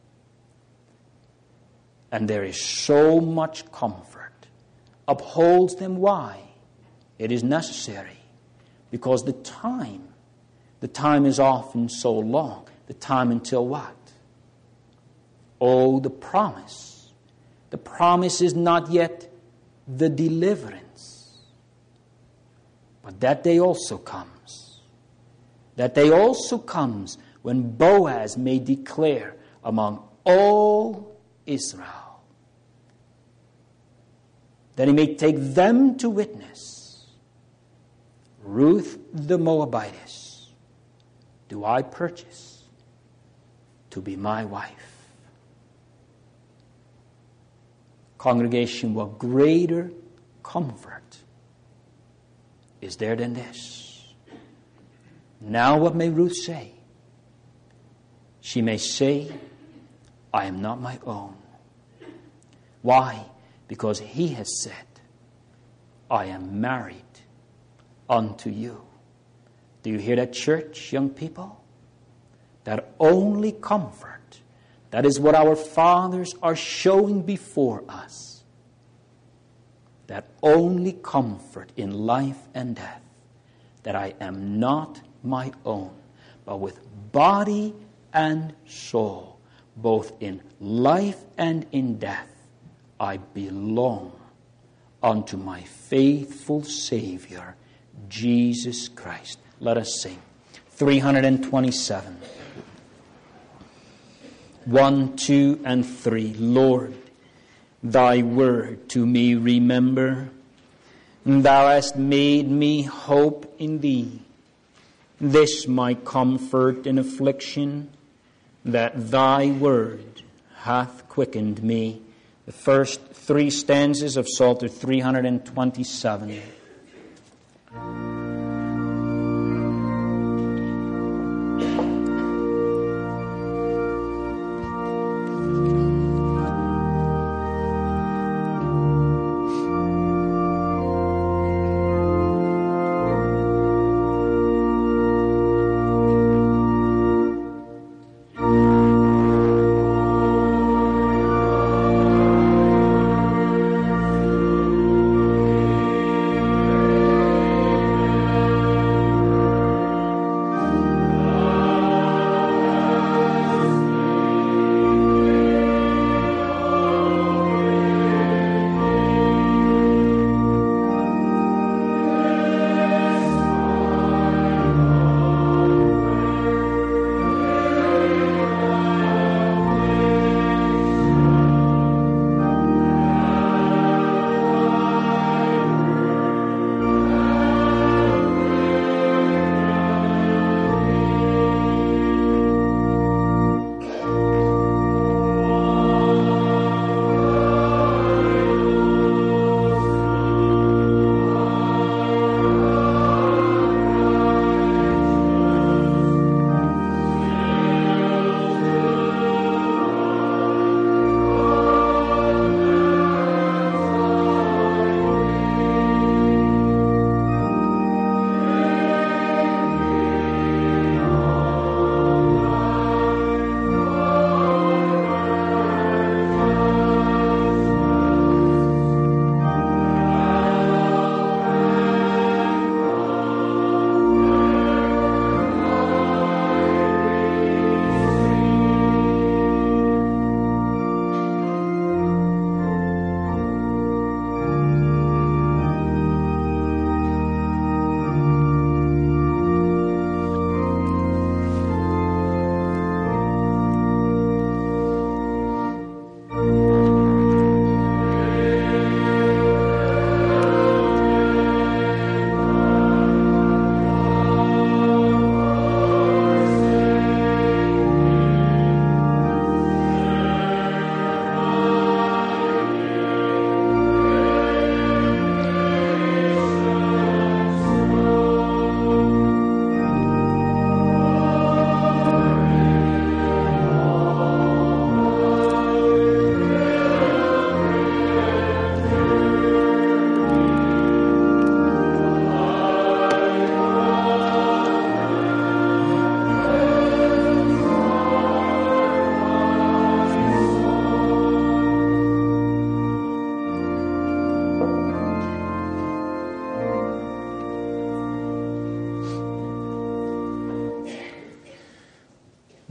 And there is so much comfort. Upholds them. Why? It is necessary. Because the time is often so long. The time until what? Oh, the promise. The promise is not yet the deliverance. But that day also comes. That day also comes when Boaz may declare among all Israel, that he may take them to witness. Ruth the Moabitess, do I purchase to be my wife? Congregation, what greater comfort is there than this? Now what may Ruth say? She may say, I am not my own. Why? Because he has said, I am married unto you. Do you hear that, church, young people? That only comfort, that is what our fathers are showing before us. That only comfort in life and death, that I am not my own, but with body and soul, both in life and in death, I belong unto my faithful Savior, Jesus Christ. Let us sing. 327. 1, 2, and 3. Lord, thy word to me remember. Thou hast made me hope in thee. This my comfort in affliction, that thy word hath quickened me. The first 3 stanzas of Psalter 327.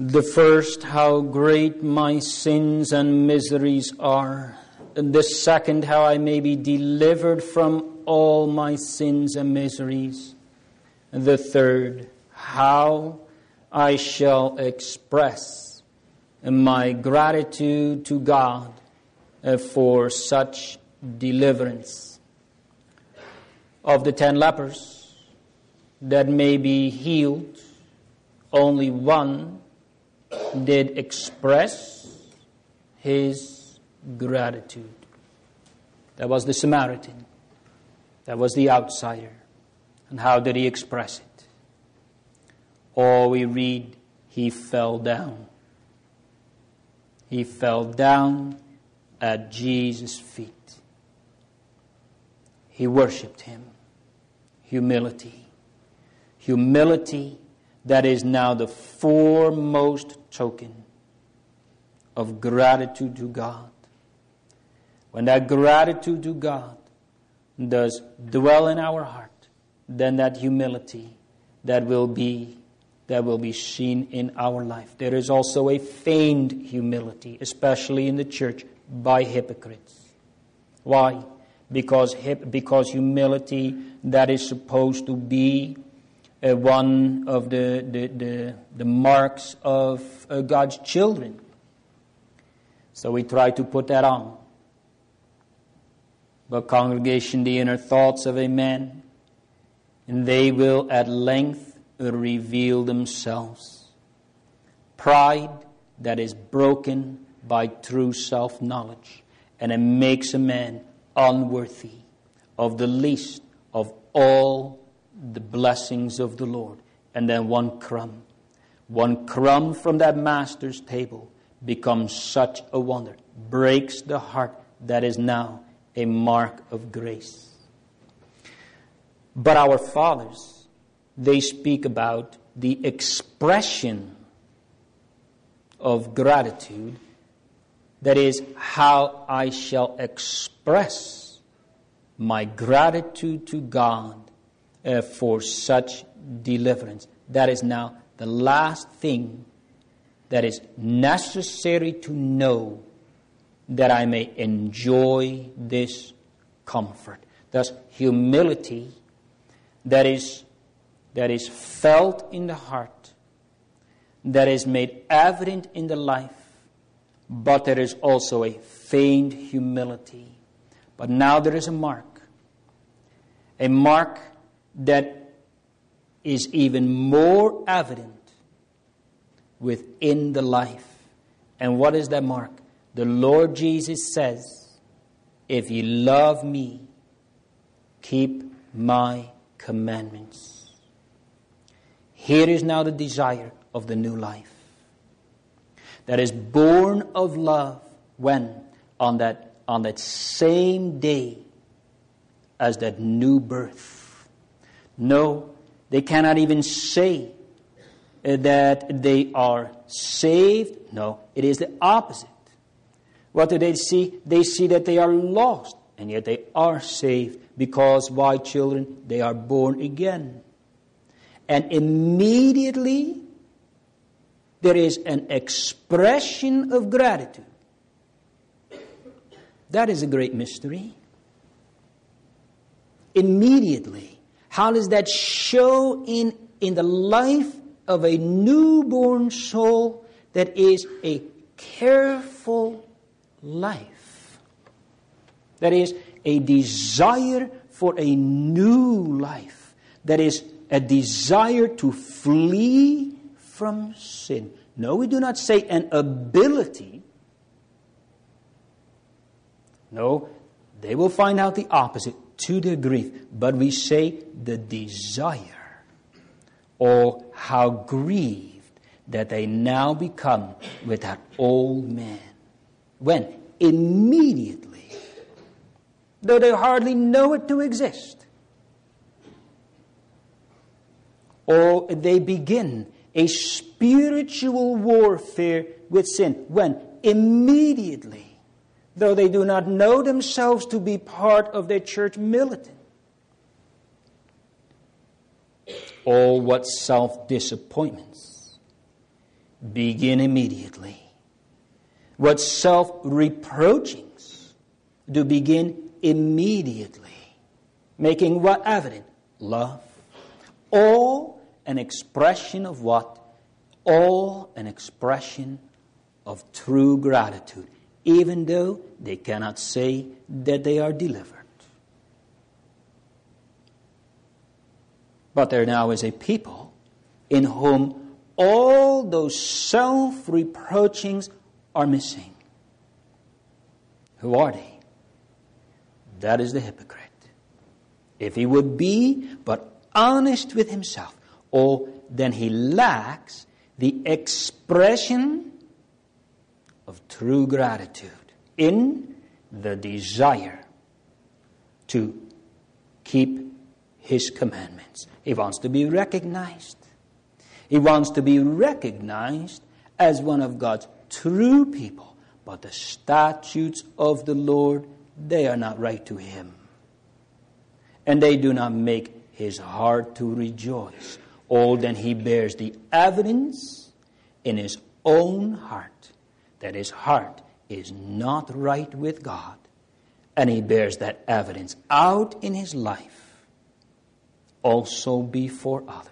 The first, how great my sins and miseries are. The second, how I may be delivered from all my sins and miseries. The third, how I shall express my gratitude to God for such deliverance. Of the 10 lepers that may be healed, only one did express his gratitude. That was the Samaritan. That was the outsider. And how did he express it? Or we read, he fell down. He fell down at Jesus' feet. He worshipped him. Humility. Humility that is now the foremost token of gratitude to God. When that gratitude to God does dwell in our heart, then that humility that will be seen in our life. There is also a feigned humility, especially in the church, by hypocrites. Why? Because humility that is supposed to be one of the marks of God's children. So we try to put that on. But congregation, the inner thoughts of a man, and they will at length reveal themselves. Pride that is broken by true self-knowledge, and it makes a man unworthy of the least of all the blessings of the Lord. And then one crumb from that master's table becomes such a wonder, breaks the heart that is now a mark of grace. But our fathers, they speak about the expression of gratitude. That is, how I shall express my gratitude to God for such deliverance. That is now the last thing that is necessary to know, that I may enjoy this comfort. Thus, humility that is felt in the heart, that is made evident in the life, but there is also a feigned humility. But now there is a mark that is even more evident within the life. And what is that mark? The Lord Jesus says, if you love me, keep my commandments. Here is now the desire of the new life that is born of love, when on that same day as that new birth. No, they cannot even say that they are saved. No, it is the opposite. What do they see? They see that they are lost, and yet they are saved, because why, children? They are born again. And immediately there is an expression of gratitude. That is a great mystery. Immediately. How does that show in the life of a newborn soul that is a careful life? That is a desire for a new life. That is a desire to flee from sin. No, we do not say an ability. No, they will find out the opposite to their grief. But we say the desire. Oh, how grieved that they now become with that old man. When? Immediately. Though they hardly know it to exist. Or they begin a spiritual warfare with sin. When? Immediately. Though they do not know themselves to be part of their church militant. Oh, what self-disappointments begin immediately. What self-reproachings do begin immediately. Making what evident? Love. All an expression of what? All an expression of true gratitude, even though they cannot say that they are delivered. But there now is a people in whom all those self-reproachings are missing. Who are they? That is the hypocrite. If he would be but honest with himself, then he lacks the expression of true gratitude in the desire to keep his commandments. He wants to be recognized. He wants to be recognized as one of God's true people. But the statutes of the Lord, they are not right to him. And they do not make his heart to rejoice. Then he bears the evidence in his own heart that his heart is not right with God. And he bears that evidence out in his life, also before others.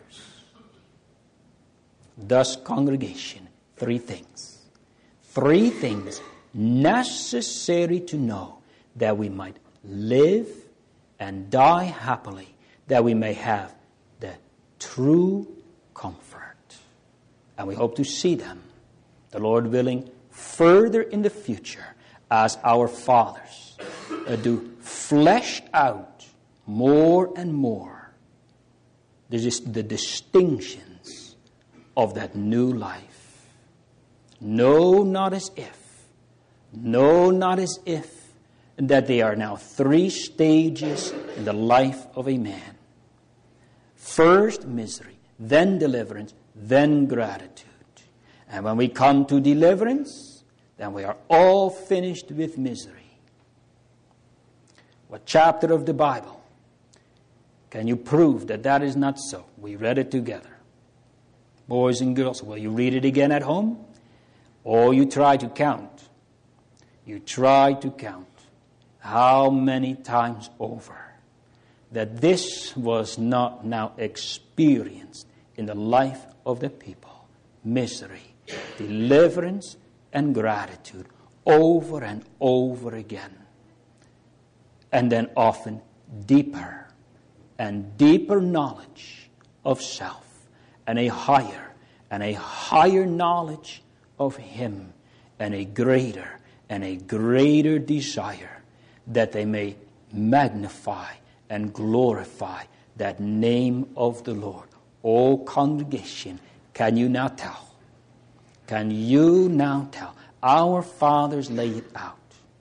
Thus, congregation, 3 things. 3 things necessary to know that we might live and die happily, that we may have the true comfort. And we hope to see them, the Lord willing, further in the future as our fathers do flesh out more and more the distinctions of that new life. No, not as if. No, not as if that they are now 3 stages in the life of a man. First, misery, then deliverance, then gratitude. And when we come to deliverance, then we are all finished with misery. What chapter of the Bible can you prove that that is not so? We read it together. Boys and girls, will you read it again at home? Or you try to count. You try to count how many times over that this was not now experienced in the life of the people. Misery, deliverance, and gratitude over and over again. And then often deeper and deeper knowledge of self, and a higher knowledge of Him, and a greater desire that they may magnify and glorify that name of the Lord. O congregation, can you now tell? Can you now tell? Our fathers lay it out.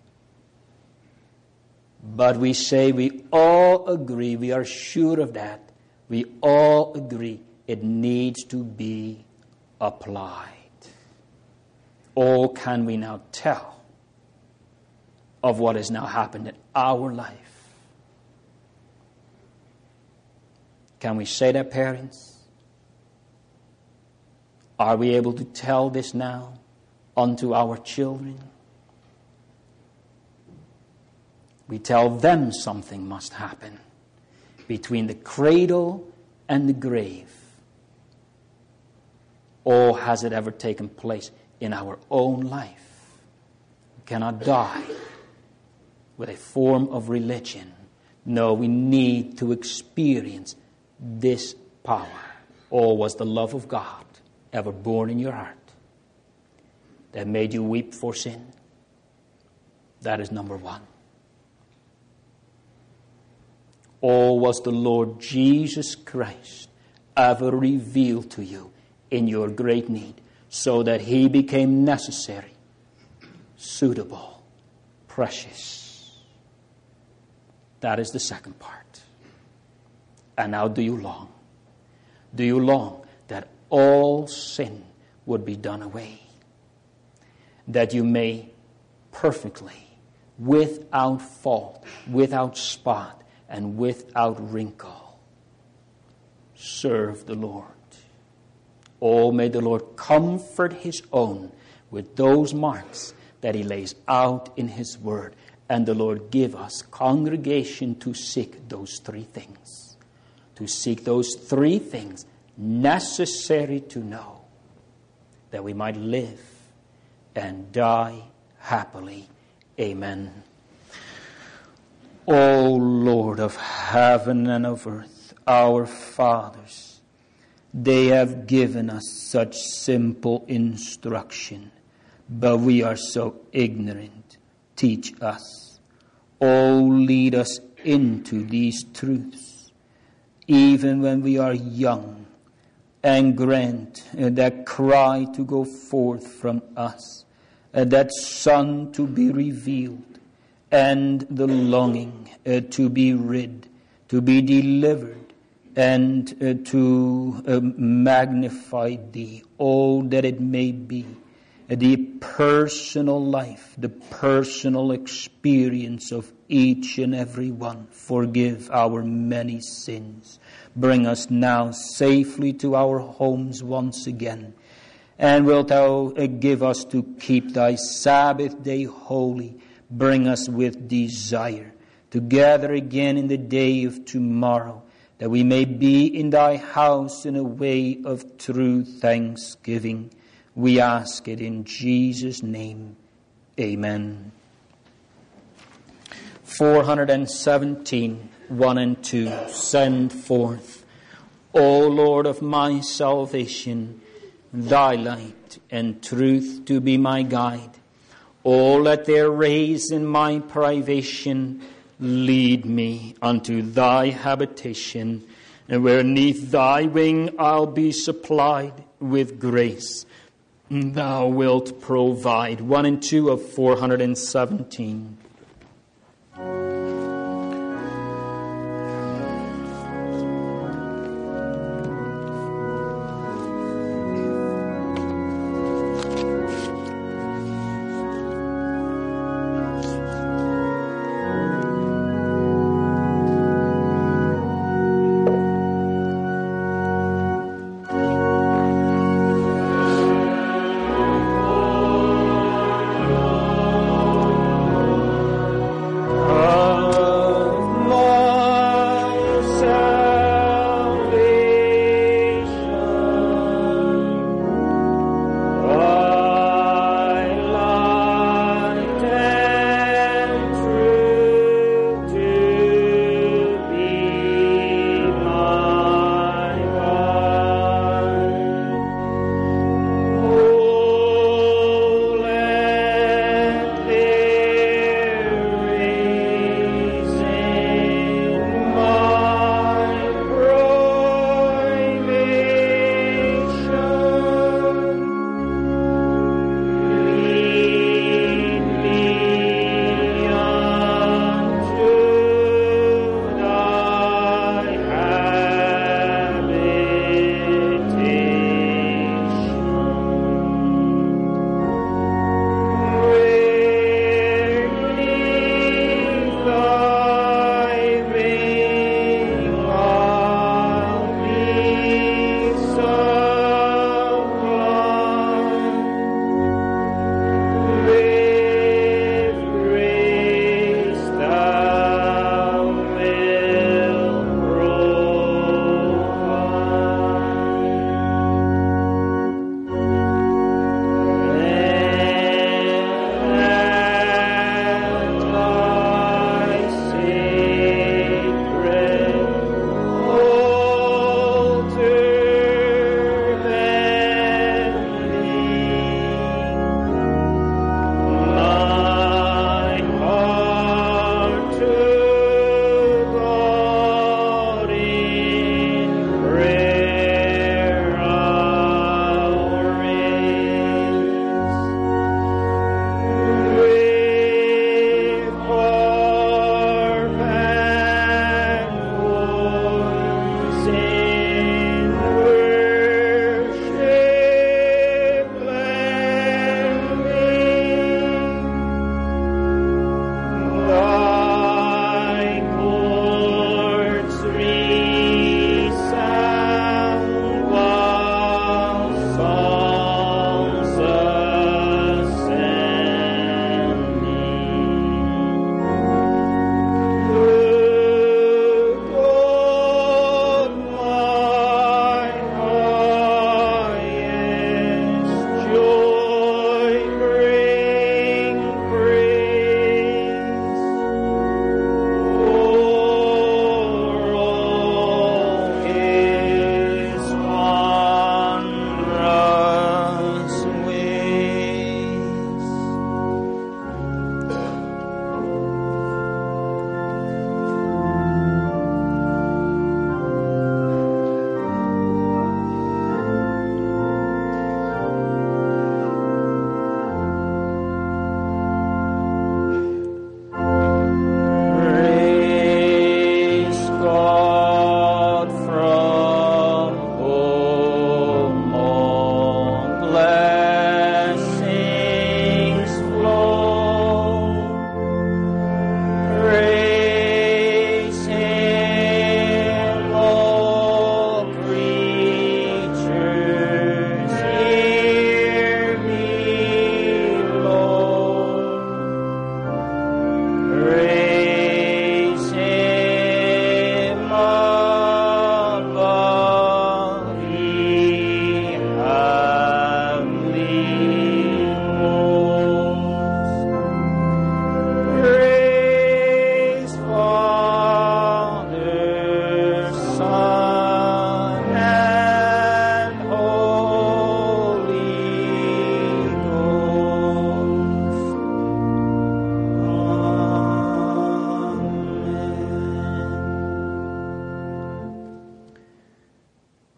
But we say, we all agree, we are sure of that. We all agree it needs to be applied. Oh, can we now tell of what has now happened in our life? Can we say that, parents? Are we able to tell this now unto our children? We tell them something must happen between the cradle and the grave. Or has it ever taken place in our own life? We cannot die with a form of religion. No, we need to experience this power. Or was the love of God ever born in your heart that made you weep for sin? That is number one. Or was the Lord Jesus Christ ever revealed to you in your great need, so that He became necessary, suitable, precious? That is the second part. And now, do you long? Do you long that all sin would be done away? That you may perfectly, without fault, without spot, and without wrinkle, serve the Lord. Oh, may the Lord comfort his own with those marks that he lays out in his word. And the Lord give us congregation to seek those three things. To seek those three things necessary to know, that we might live and die happily. Amen. O Lord of heaven and of earth, our fathers, they have given us such simple instruction, but we are so ignorant. Teach us. Oh, lead us into these truths, even when we are young, and grant that cry to go forth from us, that Son to be revealed, and the longing to be rid, to be delivered, and to magnify Thee. Oh, that it may be the personal life, the personal experience of each and every one. Forgive our many sins. Bring us now safely to our homes once again. And wilt Thou give us to keep Thy Sabbath day holy. Bring us with desire to gather again in the day of tomorrow, that we may be in Thy house in a way of true thanksgiving. We ask it in Jesus' name. Amen. 417, 1 and 2. Send forth, O Lord of my salvation, Thy light and truth to be my guide. O let their rays in my privation lead me unto Thy habitation, and where neath Thy wing I'll be supplied with grace. Thou wilt provide. 1 and 2 of 417.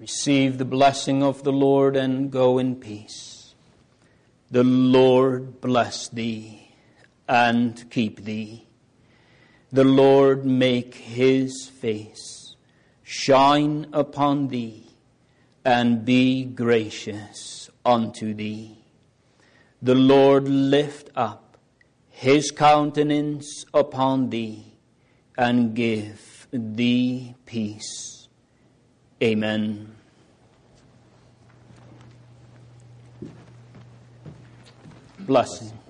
Receive the blessing of the Lord and go in peace. The Lord bless thee and keep thee. The Lord make his face shine upon thee and be gracious unto thee. The Lord lift up his countenance upon thee and give thee peace. Amen. Blessing.